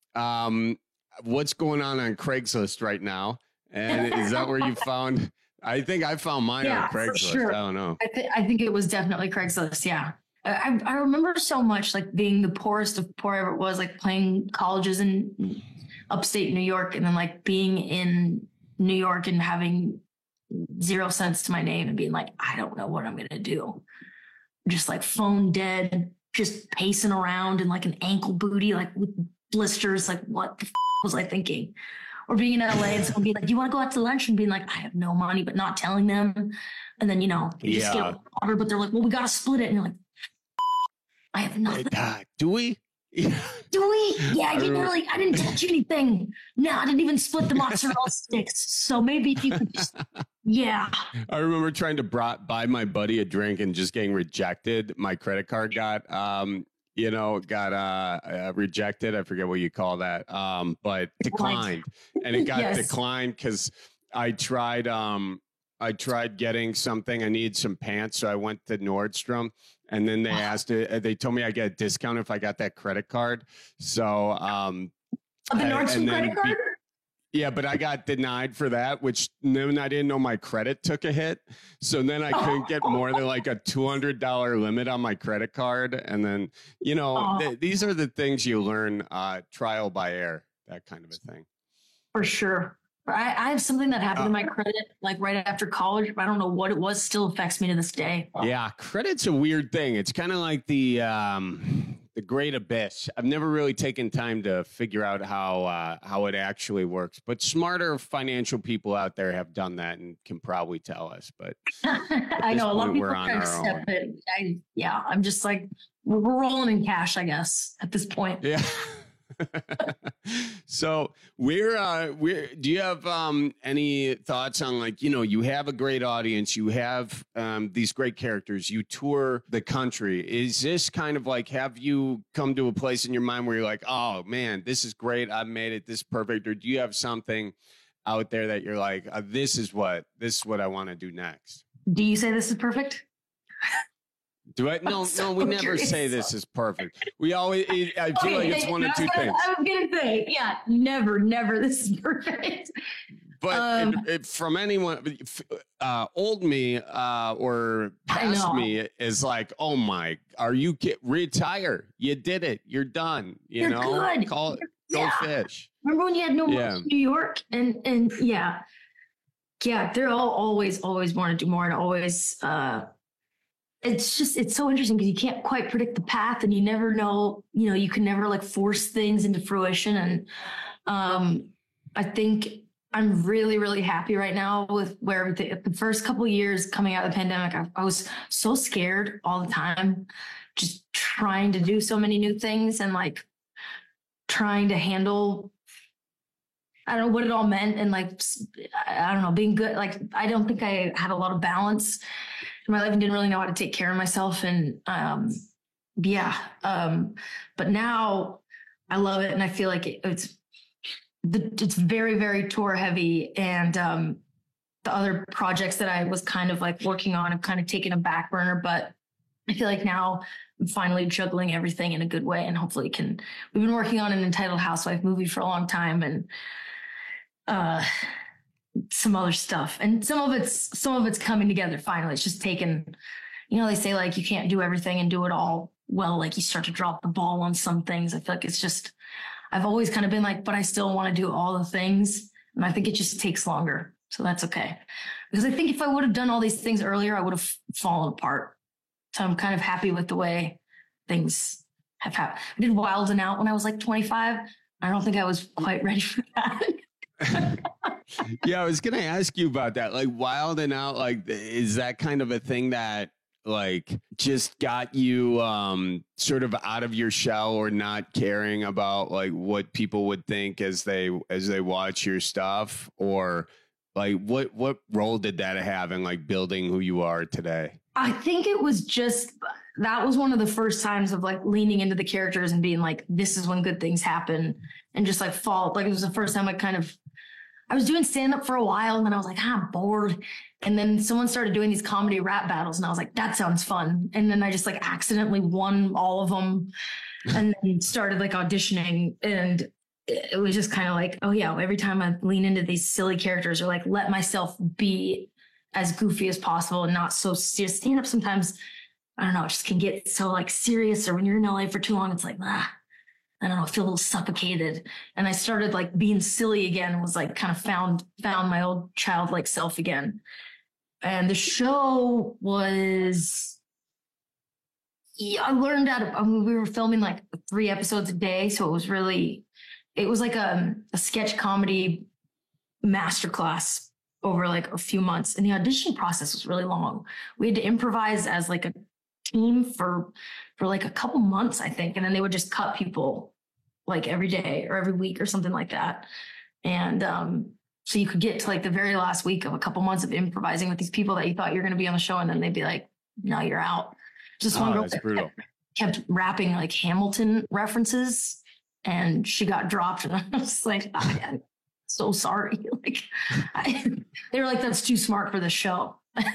Um, what's going on on Craigslist right now? And is that where you found? I think I found mine Yeah, on for Craigslist. sure. I don't know. I, th- I think it was definitely Craigslist. Yeah. I, I remember so much like being the poorest of poor I ever was, like playing colleges in upstate New York and then like being in New York and having zero cents to my name and being like, I don't know what I'm going to do. Just like phone dead, just pacing around in like an ankle booty, like with blisters. Like what the f- was I thinking? Or being in L A and someone being like, do you want to go out to lunch? And being like, I have no money, but not telling them. And then, you know, you just Yeah. get water, but they're like, well, we got to split it. And you're like, I have nothing. Uh, do we? Do we? Yeah, I I didn't remember- really, I didn't touch anything. No, I didn't even split the mozzarella sticks. So maybe if you could just, yeah. I remember trying to brought, buy my buddy a drink and just getting rejected. My credit card got, um, you know, got uh, uh, rejected. I forget what you call that, um, but declined. And it got Yes. declined because I tried, um, I tried getting something. I needed some pants, so I went to Nordstrom. And then they asked it, they told me I get a discount if I got that credit card. So, um, Oh, the I- Nordstrom and then credit card? be- yeah, but I got denied for that, which then I didn't know my credit took a hit. So then I couldn't get more than like a two hundred dollars limit on my credit card. And then, you know, Oh. th- these are the things you learn uh, trial by error, that kind of a thing. For sure. I, I have something that happened to my credit like right after college. I don't know what it was. Still affects me to this day. Yeah, credit's a weird thing. It's kind of like the um, the great abyss. I've never really taken time to figure out how uh, how it actually works. But smarter financial people out there have done that and can probably tell us. But I know a lot of point, people we're on try to our step in. I, yeah, I'm just like, we're, we're rolling in cash, I guess, at this point. Yeah. So we're uh we're do you have um any thoughts on, like, you know, you have a great audience, you have um these great characters, you tour the country. Is this kind of like, have you come to a place in your mind where you're like, oh man, this is great, I've made it, this is perfect? Or do you have something out there that you're like, uh, this is what this is what I want to do next? Do you say this is perfect? Do I? No, so no, we never curious. say this is perfect. We always, I feel like it's one of I two was gonna- things. I was gonna say, yeah, never, never. This is perfect. But Um, it, it, from anyone, uh, old me uh, or past know. me is like, oh my, are you get retire? You did it. You're done. You You're know, good. call it, go Yeah. fish. Remember when you had no more Yeah. in New York? And and yeah, yeah, they're all always always want to do more and always. uh It's just it's so interesting because you can't quite predict the path, and you never know. You know, you can never like force things into fruition. And um I think I'm really, really happy right now with where everything, the first couple of years coming out of the pandemic, I, I was so scared all the time, just trying to do so many new things and like trying to handle, I don't know what it all meant. And like, I don't know, being good. Like, I don't think I had a lot of balance in my life and didn't really know how to take care of myself. And um, yeah, um, but now I love it. And I feel like it, it's, The, it's very, very tour heavy. And um, the other projects that I was kind of like working on have kind of taken a back burner, but I feel like now I'm finally juggling everything in a good way. And hopefully can, we've been working on an Entitled Housewife movie for a long time and uh, some other stuff. And some of it's, some of it's coming together finally. It's just taken, you know, they say like you can't do everything and do it all well. Like you start to drop the ball on some things. I feel like it's just, I've always kind of been like, but I still want to do all the things. And I think it just takes longer. So that's okay. Because I think if I would have done all these things earlier, I would have fallen apart. So I'm kind of happy with the way things have happened. I did Wild and Out when I was like twenty-five. I don't think I was quite ready for that. Yeah, I was going to ask you about that. Like Wild and Out, like, is that kind of a thing that like just got you um sort of out of your shell or not caring about like what people would think as they as they watch your stuff? Or like what what role did that have in like building who you are today? I think it was just, that was one of the first times of like leaning into the characters and being like, this is when good things happen, and just like fall. Like it was the first time I kind of, I was doing stand up for a while and then I was like, ah, I'm bored. And then someone started doing these comedy rap battles and I was like, that sounds fun. And then I just like accidentally won all of them and then started like auditioning. And it was just kind of like, oh yeah, every time I lean into these silly characters or like let myself be as goofy as possible and not so serious. Stand up sometimes, I don't know, it just can get so like serious, or when you're in L A for too long, it's like, ah, I don't know, I feel a little suffocated. And I started like being silly again and was like kind of found, found my old childlike self again. And the show was, yeah, I learned out of, I mean, we were filming like three episodes a day. So it was really, it was like a, a sketch comedy masterclass over like a few months. And the audition process was really long. We had to improvise as like a team for, for like a couple months, I think. And then they would just cut people like every day or every week or something like that. And, um, so you could get to like the very last week of a couple months of improvising with these people that you thought you were going to be on the show. And then they'd be like, no, you're out. Just one oh, girl that's brutal. Kept, kept rapping like Hamilton references and she got dropped. And I was like, I'm so sorry. Like I, they were like, that's too smart for the show.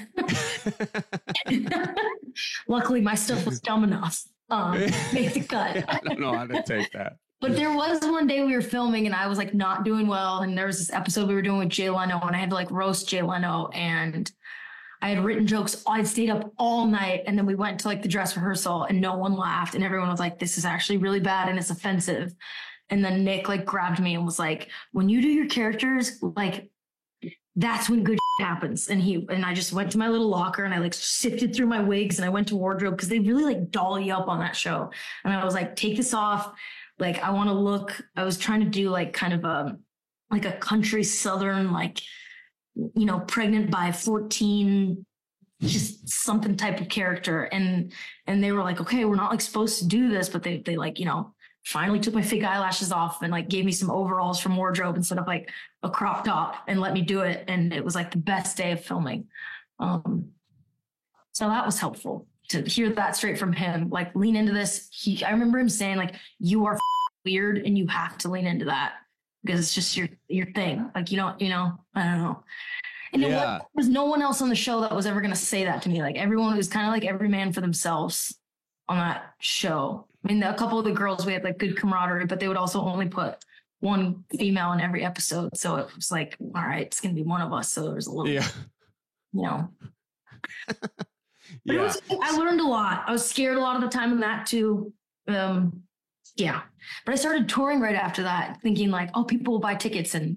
Luckily my stuff was dumb enough. Um, make the cut. I don't know how to take that. But there was one day we were filming and I was like not doing well. And there was this episode we were doing with Jay Leno and I had to like roast Jay Leno and I had written jokes. I'd stayed up all night. And then we went to like the dress rehearsal and no one laughed. And everyone was like, this is actually really bad and it's offensive. And then Nick like grabbed me and was like, when you do your characters, like that's when good happens. And he, and I just went to my little locker and I like sifted through my wigs and I went to wardrobe because they really like doll you up on that show. And I was like, take this off. Like, I want to look, I was trying to do like kind of a, like a country Southern, like, you know, pregnant by fourteen, just something type of character. And, and they were like, okay, we're not like supposed to do this, but they, they like, you know, finally took my fake eyelashes off and like gave me some overalls from wardrobe instead of like a crop top and let me do it. And it was like the best day of filming. Um, so that was helpful. To hear that straight from him, like lean into this. He, I remember him saying like, you are weird and you have to lean into that because it's just your, your thing. Like, you don't, you know, I don't know. And yeah. There was no one else on the show that was ever going to say that to me. Like everyone was kind of like every man for themselves on that show. I mean, a couple of the girls, we had like good camaraderie, but they would also only put one female in every episode. So it was like, all right, it's going to be one of us. So there was a little, yeah. you know, But yeah. it was, I learned a lot. I was scared a lot of the time in that too. Um, yeah. But I started touring right after that, thinking like, oh, people will buy tickets and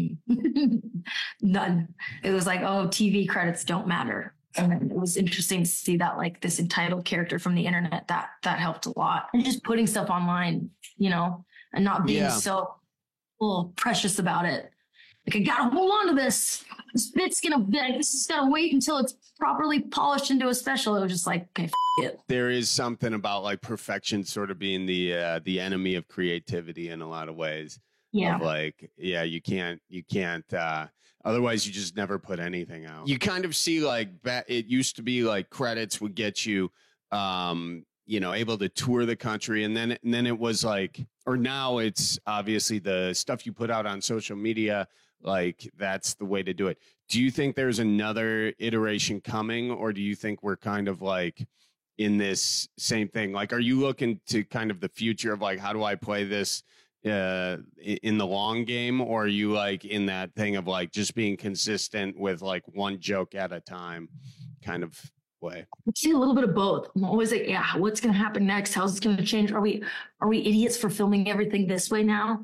none. It was like, oh, T V credits don't matter. And then it was interesting to see that like this entitled character from the internet, that that helped a lot. And just putting stuff online, you know, and not being yeah. so well, precious about it. Like, I gotta hold on to this. This bit's gonna be like, this is gonna wait until it's properly polished into a special. It was just like, okay, f- it. There is something about like perfection sort of being the uh, the enemy of creativity in a lot of ways. Yeah. Of like, yeah, you can't, you can't, uh, otherwise you just never put anything out. You kind of see like, ba- it used to be like credits would get you, um, you know, able to tour the country. And then, and then it was like, or now it's obviously the stuff you put out on social media, like that's the way to do it. Do you think there's another iteration coming, or do you think we're kind of like in this same thing? Like, are you looking to kind of the future of like, how do I play this uh in the long game, or are you like in that thing of like just being consistent with like one joke at a time kind of way? I see a little bit of both. I'm always like, yeah, what's gonna happen next? How's it gonna change? Are we are we idiots for filming everything this way now?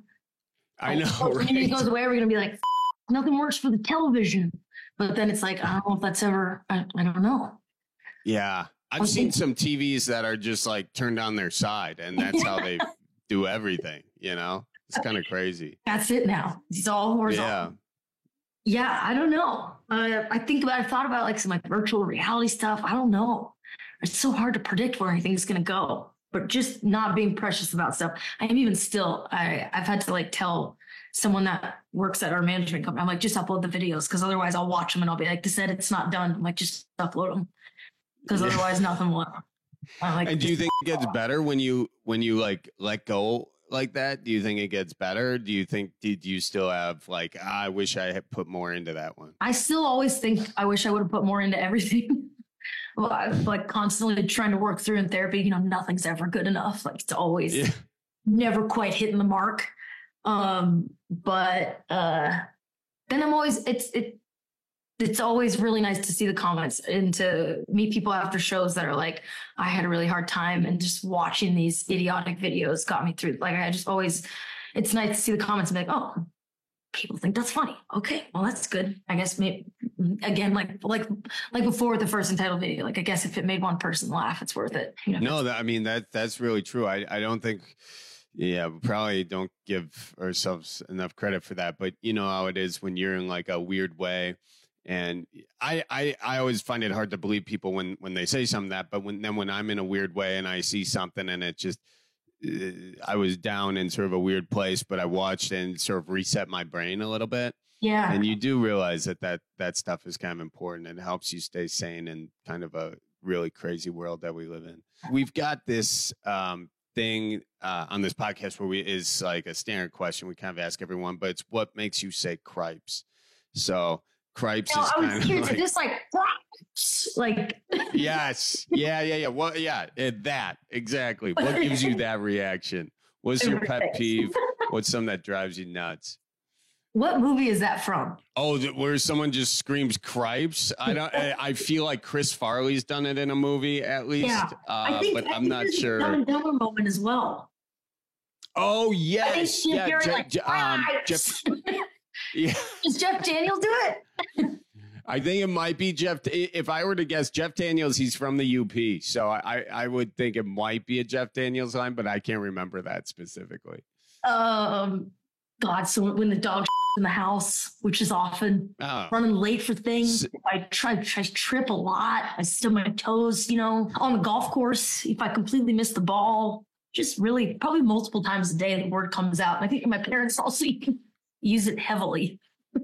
I know, oh, right? When it goes away, we're gonna be like, F- nothing works for the television. But then it's like, I don't know if that's ever, I, I don't know. Yeah. I've seen some T Vs that are just like turned on their side, and that's how they do everything, you know? It's kind of crazy. That's it now. It's all horizontal. Yeah. Yeah, I don't know. Uh, I think about, I thought about like some like virtual reality stuff. I don't know. It's so hard to predict where anything's going to go, but just not being precious about stuff. I am even still, I, I've had to like tell someone that works at our management company, I'm like, just upload the videos, because otherwise I'll watch them and I'll be like, this edit's not done. I'm like, just upload them, because yeah. otherwise nothing will. I'm like, and do you think it gets better when you when you like let go like that? Do you think it gets better? Do you think did you still have like, ah, I wish I had put more into that one? I still always think I wish I would have put more into everything. Well, I'm like constantly trying to work through in therapy. You know, nothing's ever good enough. Like it's always yeah. never quite hitting the mark. Um, but uh, then I'm always it's it. It's always really nice to see the comments and to meet people after shows that are like, I had a really hard time, and just watching these idiotic videos got me through. Like, I just always, it's nice to see the comments and be like, oh, people think that's funny. Okay, well, that's good. I guess maybe, again, like, like, like before with the first entitled video, like, I guess if it made one person laugh, it's worth it. You know? No, that, I mean, that that's really true. I, I don't think, yeah, we probably don't give ourselves enough credit for that. But you know how it is when you're in like a weird way. And I, I, I always find it hard to believe people when, when they say something that, but when then when I'm in a weird way and I see something and it just, uh, I was down in sort of a weird place, but I watched and sort of reset my brain a little bit. Yeah. And you do realize that that, that stuff is kind of important. It helps you stay sane in kind of a really crazy world that we live in. We've got this um, thing uh, on this podcast where we is like a standard question we kind of ask everyone, but it's what makes you say cripes? So cripes no, is I was kind curious, of like, just like cripes, like yes, yeah, yeah, yeah. Well, yeah, it, that exactly. What gives you that reaction? What's your pet peeve? What's something that drives you nuts? What movie is that from? Oh, where someone just screams cripes? I don't. I feel like Chris Farley's done it in a movie at least, Yeah, uh, I think, but I I'm think not there's sure. a Dumb and Dumber moment as well. Oh I think yes, she's yeah, very Je- like, Je- um, "Cripes." Jeff. Yeah. Does Jeff Daniels do it? I think it might be Jeff. If I were to guess, Jeff Daniels, he's from the U P. So I, I would think it might be a Jeff Daniels line, but I can't remember that specifically. Um, God, so when the dog in the house, which is often Oh. running late for things, I try, try to trip a lot. I stub my toes, you know, on the golf course. If I completely miss the ball, just really probably multiple times a day, the word comes out. And I think my parents also use it heavily.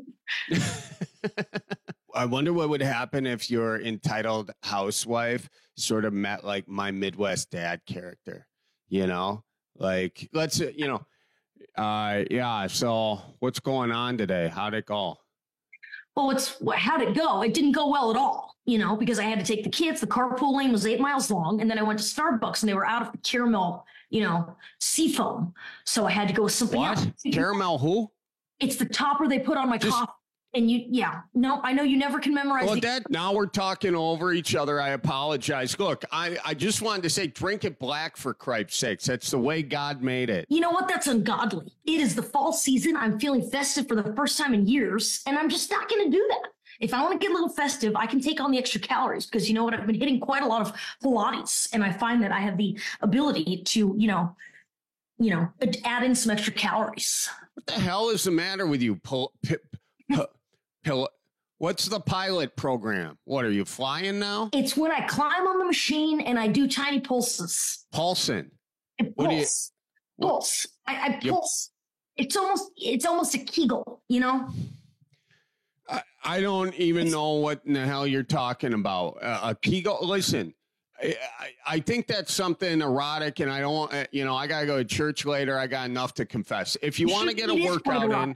I wonder what would happen if your entitled housewife sort of met like my Midwest dad character, you know, like let's, uh, you know, uh, yeah. So what's going on today? How'd it go? Well, it's how'd it go? It didn't go well at all, you know, because I had to take the kids. The carpool lane was eight miles long. And then I went to Starbucks and they were out of the caramel, you know, seafoam. So I had to go with something What? else. Caramel who? It's the topper they put on my Just- coffee. And you, yeah, no, I know you never can memorize. Well, the- that now we're talking over each other. I apologize. Look, I, I just wanted to say, drink it black for cripe's sakes. That's the way God made it. You know what? That's ungodly. It is the fall season. I'm feeling festive for the first time in years, and I'm just not going to do that. If I want to get a little festive, I can take on the extra calories because you know what? I've been hitting quite a lot of Pilates, and I find that I have the ability to, you know, you know, add in some extra calories. What the hell is the matter with you? Pil- pi- Pill- What's the pilot program? What, are you flying now? It's when I climb on the machine and I do tiny pulses. Pulsing. It What do you- pulse. Pulse. I, I You- pulse. It's almost it's almost a Kegel, you know? I, I don't even know what in the hell you're talking about. Uh, a Kegel. Listen, I, I, I think that's something erotic, and I don't. Uh, you know, I gotta go to church later. I got enough to confess. If you want to get a It is quite workout erotic. in,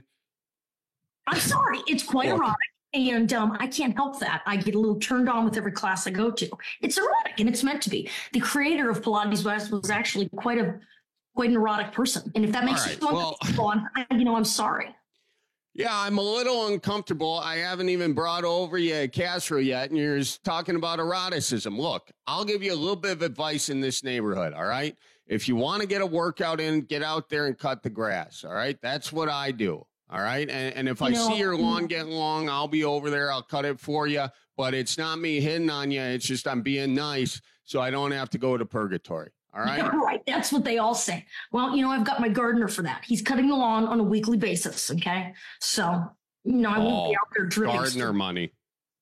I'm sorry, it's quite Look. erotic. And um, I can't help that. I get a little turned on with every class I go to. It's erotic, and it's meant to be. The creator of Pilates was, was actually quite a quite an erotic person. And if that makes All you right, feel well- uncomfortable, I'm, I, you know, I'm sorry. yeah, I'm a little uncomfortable. I haven't even brought over you a casserole yet, and you're just talking about eroticism. Look, I'll give you a little bit of advice in this neighborhood. All right, if you want to get a workout in, get out there and cut the grass. All right, that's what I do. All right. And, and if I You know, see your lawn getting long, I'll be over there. I'll cut it for you. But it's not me hitting on you. It's just I'm being nice so I don't have to go to purgatory. All right. Right. That's what they all say. Well, you know, I've got my gardener for that. He's cutting the lawn on a weekly basis. Okay. So, you know, I won't be Oh, out there drilling. gardener money.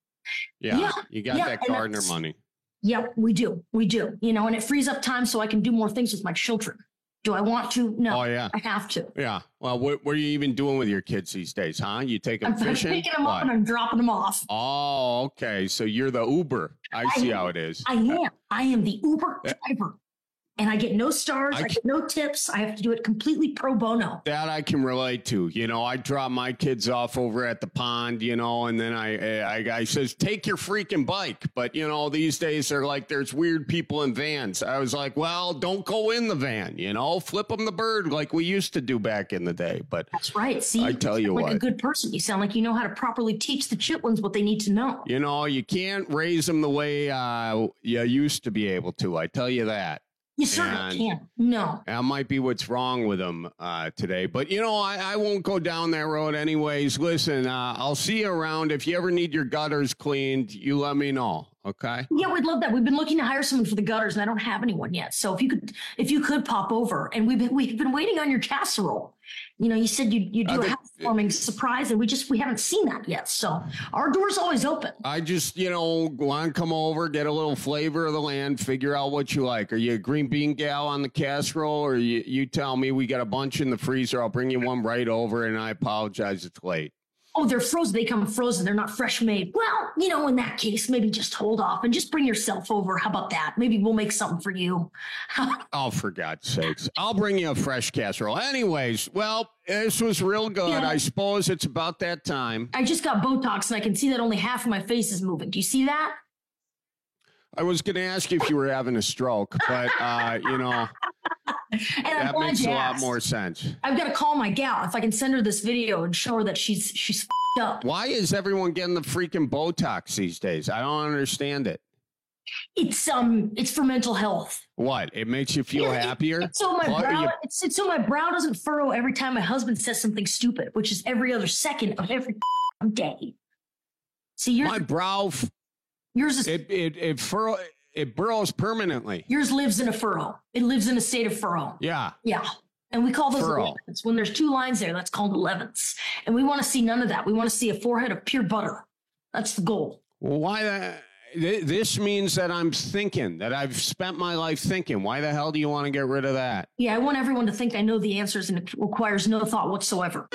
Yeah. Yeah, You got yeah, that and gardener that's- money. Yep, we do. We do. You know, and it frees up time so I can do more things with my children. Do I want to? No. Oh, yeah. I have to. Yeah. Well, what, what are you even doing with your kids these days, huh? You take them I'm fishing? picking them up What? and I'm dropping them off. Oh, okay. So you're the Uber. I see how it is. I am. I am the Uber driver. And I get no stars. I I, get no tips. I have to do it completely pro bono. That I can relate to. You know, I drop my kids off over at the pond, you know, and then I, I, I says, take your freaking bike. But, you know, these days they're like, there's weird people in vans. I was like, well, don't go in the van, you know, flip them the bird like we used to do back in the day. But That's right. See, I tell you you sound like what. a good person. You sound like you know how to properly teach the chitlins what they need to know. You know, you can't raise them the way uh, you used to be able to. I tell you that. You certainly And can't. No. That might be what's wrong with them uh, today. But, you know, I, I won't go down that road anyways. Listen, uh, I'll see you around. If you ever need your gutters cleaned, you let me know. Okay. Yeah, we'd love that. We've been looking to hire someone for the gutters, and I don't have anyone yet. So if you could, if you could pop over, and we've been, we've been waiting on your casserole. You know, you said you you do Uh, a the- housewarming surprise, and we just we haven't seen that yet. So our door's always open. I just, you know, want to come over, get a little flavor of the land, figure out what you like. Are you a green bean gal on the casserole, or you, you tell me we got a bunch in the freezer? I'll bring you one right over, and I apologize it's late. Oh, they're frozen. They come frozen. They're not fresh made. Well, you know, in that case, maybe just hold off and just bring yourself over. How about that? Maybe we'll make something for you. Oh, for God's sakes. I'll bring you a fresh casserole. Anyways, well, this was real good. Yeah. I suppose it's about that time. I just got Botox, and I can see that only half of my face is moving. Do you see that? I was going to ask you if you were having a stroke, but, uh, you know, And I'm that glad makes you a lot asked. more sense. I've got to call my gal if I can send her this video and show her that she's she's f***ed up. Why is everyone getting the freaking Botox these days? I don't understand it. It's um it's for mental health. What? It makes you feel It- happier? It's so my What are brow you- it's, it's so my brow doesn't furrow every time my husband says something stupid, which is every other second of every day. See, yours my brow, f- yours is it, it, it, furrow, it burrows permanently. yours lives in a furrow. It lives in a state of furrow. Yeah. Yeah. And we call those Furrow. elevens. When there's two lines there, that's called elevens. And we want to see none of that. We want to see a forehead of pure butter. That's the goal. Well, why that? th- This means that I'm thinking, that I've spent my life thinking. Why the hell do you want to get rid of that? Yeah, I want everyone to think I know the answers, and it requires no thought whatsoever.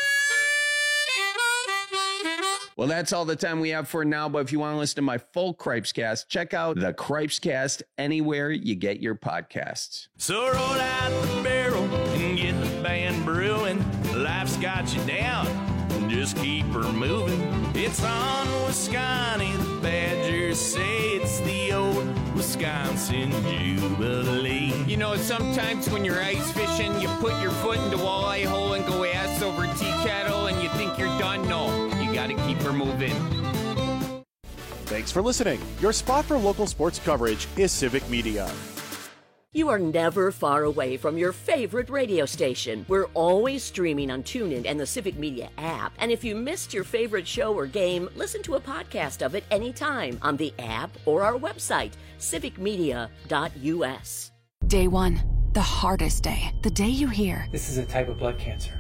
Well, that's all the time we have for now. But if you want to listen to my full Cripescast, check out the Cripescast anywhere you get your podcasts. So roll out the barrel and get the band brewing. Life's got you down, just keep her moving. It's on Wisconsin, the Badgers say it's the old Wisconsin Jubilee. You know, sometimes when you're ice fishing, you put your foot in the walleye hole and go ass over tea kettle and you think you're done. No, you got to keep her moving. Thanks for listening. Your spot for local sports coverage is Civic Media. You are never far away from your favorite radio station. We're always streaming on TuneIn and the Civic Media app. And if you missed your favorite show or game, listen to a podcast of it anytime on the app or our website, civic media dot u s. Day one, the hardest day. The day you hear, This is a type of blood cancer.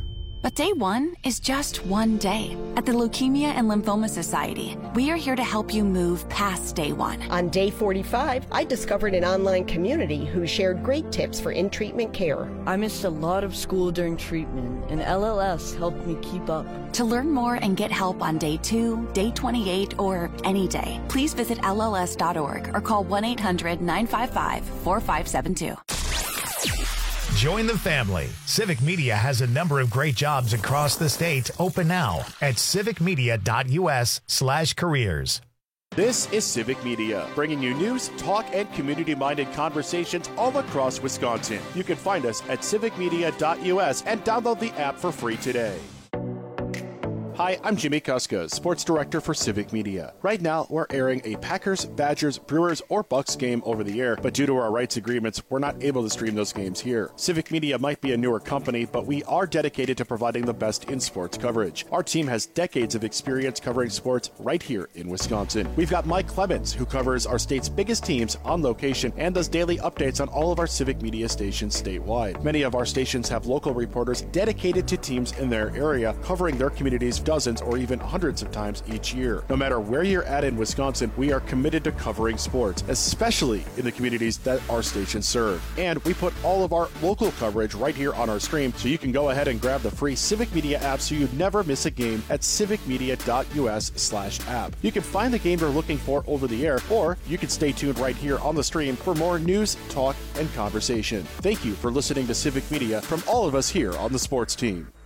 But day one is just one day. At the Leukemia and Lymphoma Society, we are here to help you move past day one. On day forty-five, I discovered an online community who shared great tips for in-treatment care. I missed a lot of school during treatment, and L L S helped me keep up. To learn more and get help on day two, day twenty-eight, or any day, please visit L L S dot org or call one eight hundred nine five five four five seven two. Join the family. Civic Media has a number of great jobs across the state open now at civicmedia.us slash careers. This is Civic Media, bringing you news, talk, and community-minded conversations all across Wisconsin. You can find us at civic media dot U S and download the app for free today. Hi, I'm Jimmy Kuska, Sports Director for Civic Media. Right now, we're airing a Packers, Badgers, Brewers, or Bucks game over the air, but due to our rights agreements, we're not able to stream those games here. Civic Media might be a newer company, but we are dedicated to providing the best in sports coverage. Our team has decades of experience covering sports right here in Wisconsin. We've got Mike Clemens, who covers our state's biggest teams on location and does daily updates on all of our Civic Media stations statewide. Many of our stations have local reporters dedicated to teams in their area, covering their communities dozens or even hundreds of times each year. No matter where you're at in Wisconsin, we are committed to covering sports, especially in the communities that our stations serve. And we put all of our local coverage right here on our stream, so you can go ahead and grab the free Civic Media app so you never miss a game at civicmedia.us slash app. You can find the game you're looking for over the air, or you can stay tuned right here on the stream for more news, talk, and conversation. Thank you for listening to Civic Media from all of us here on the sports team.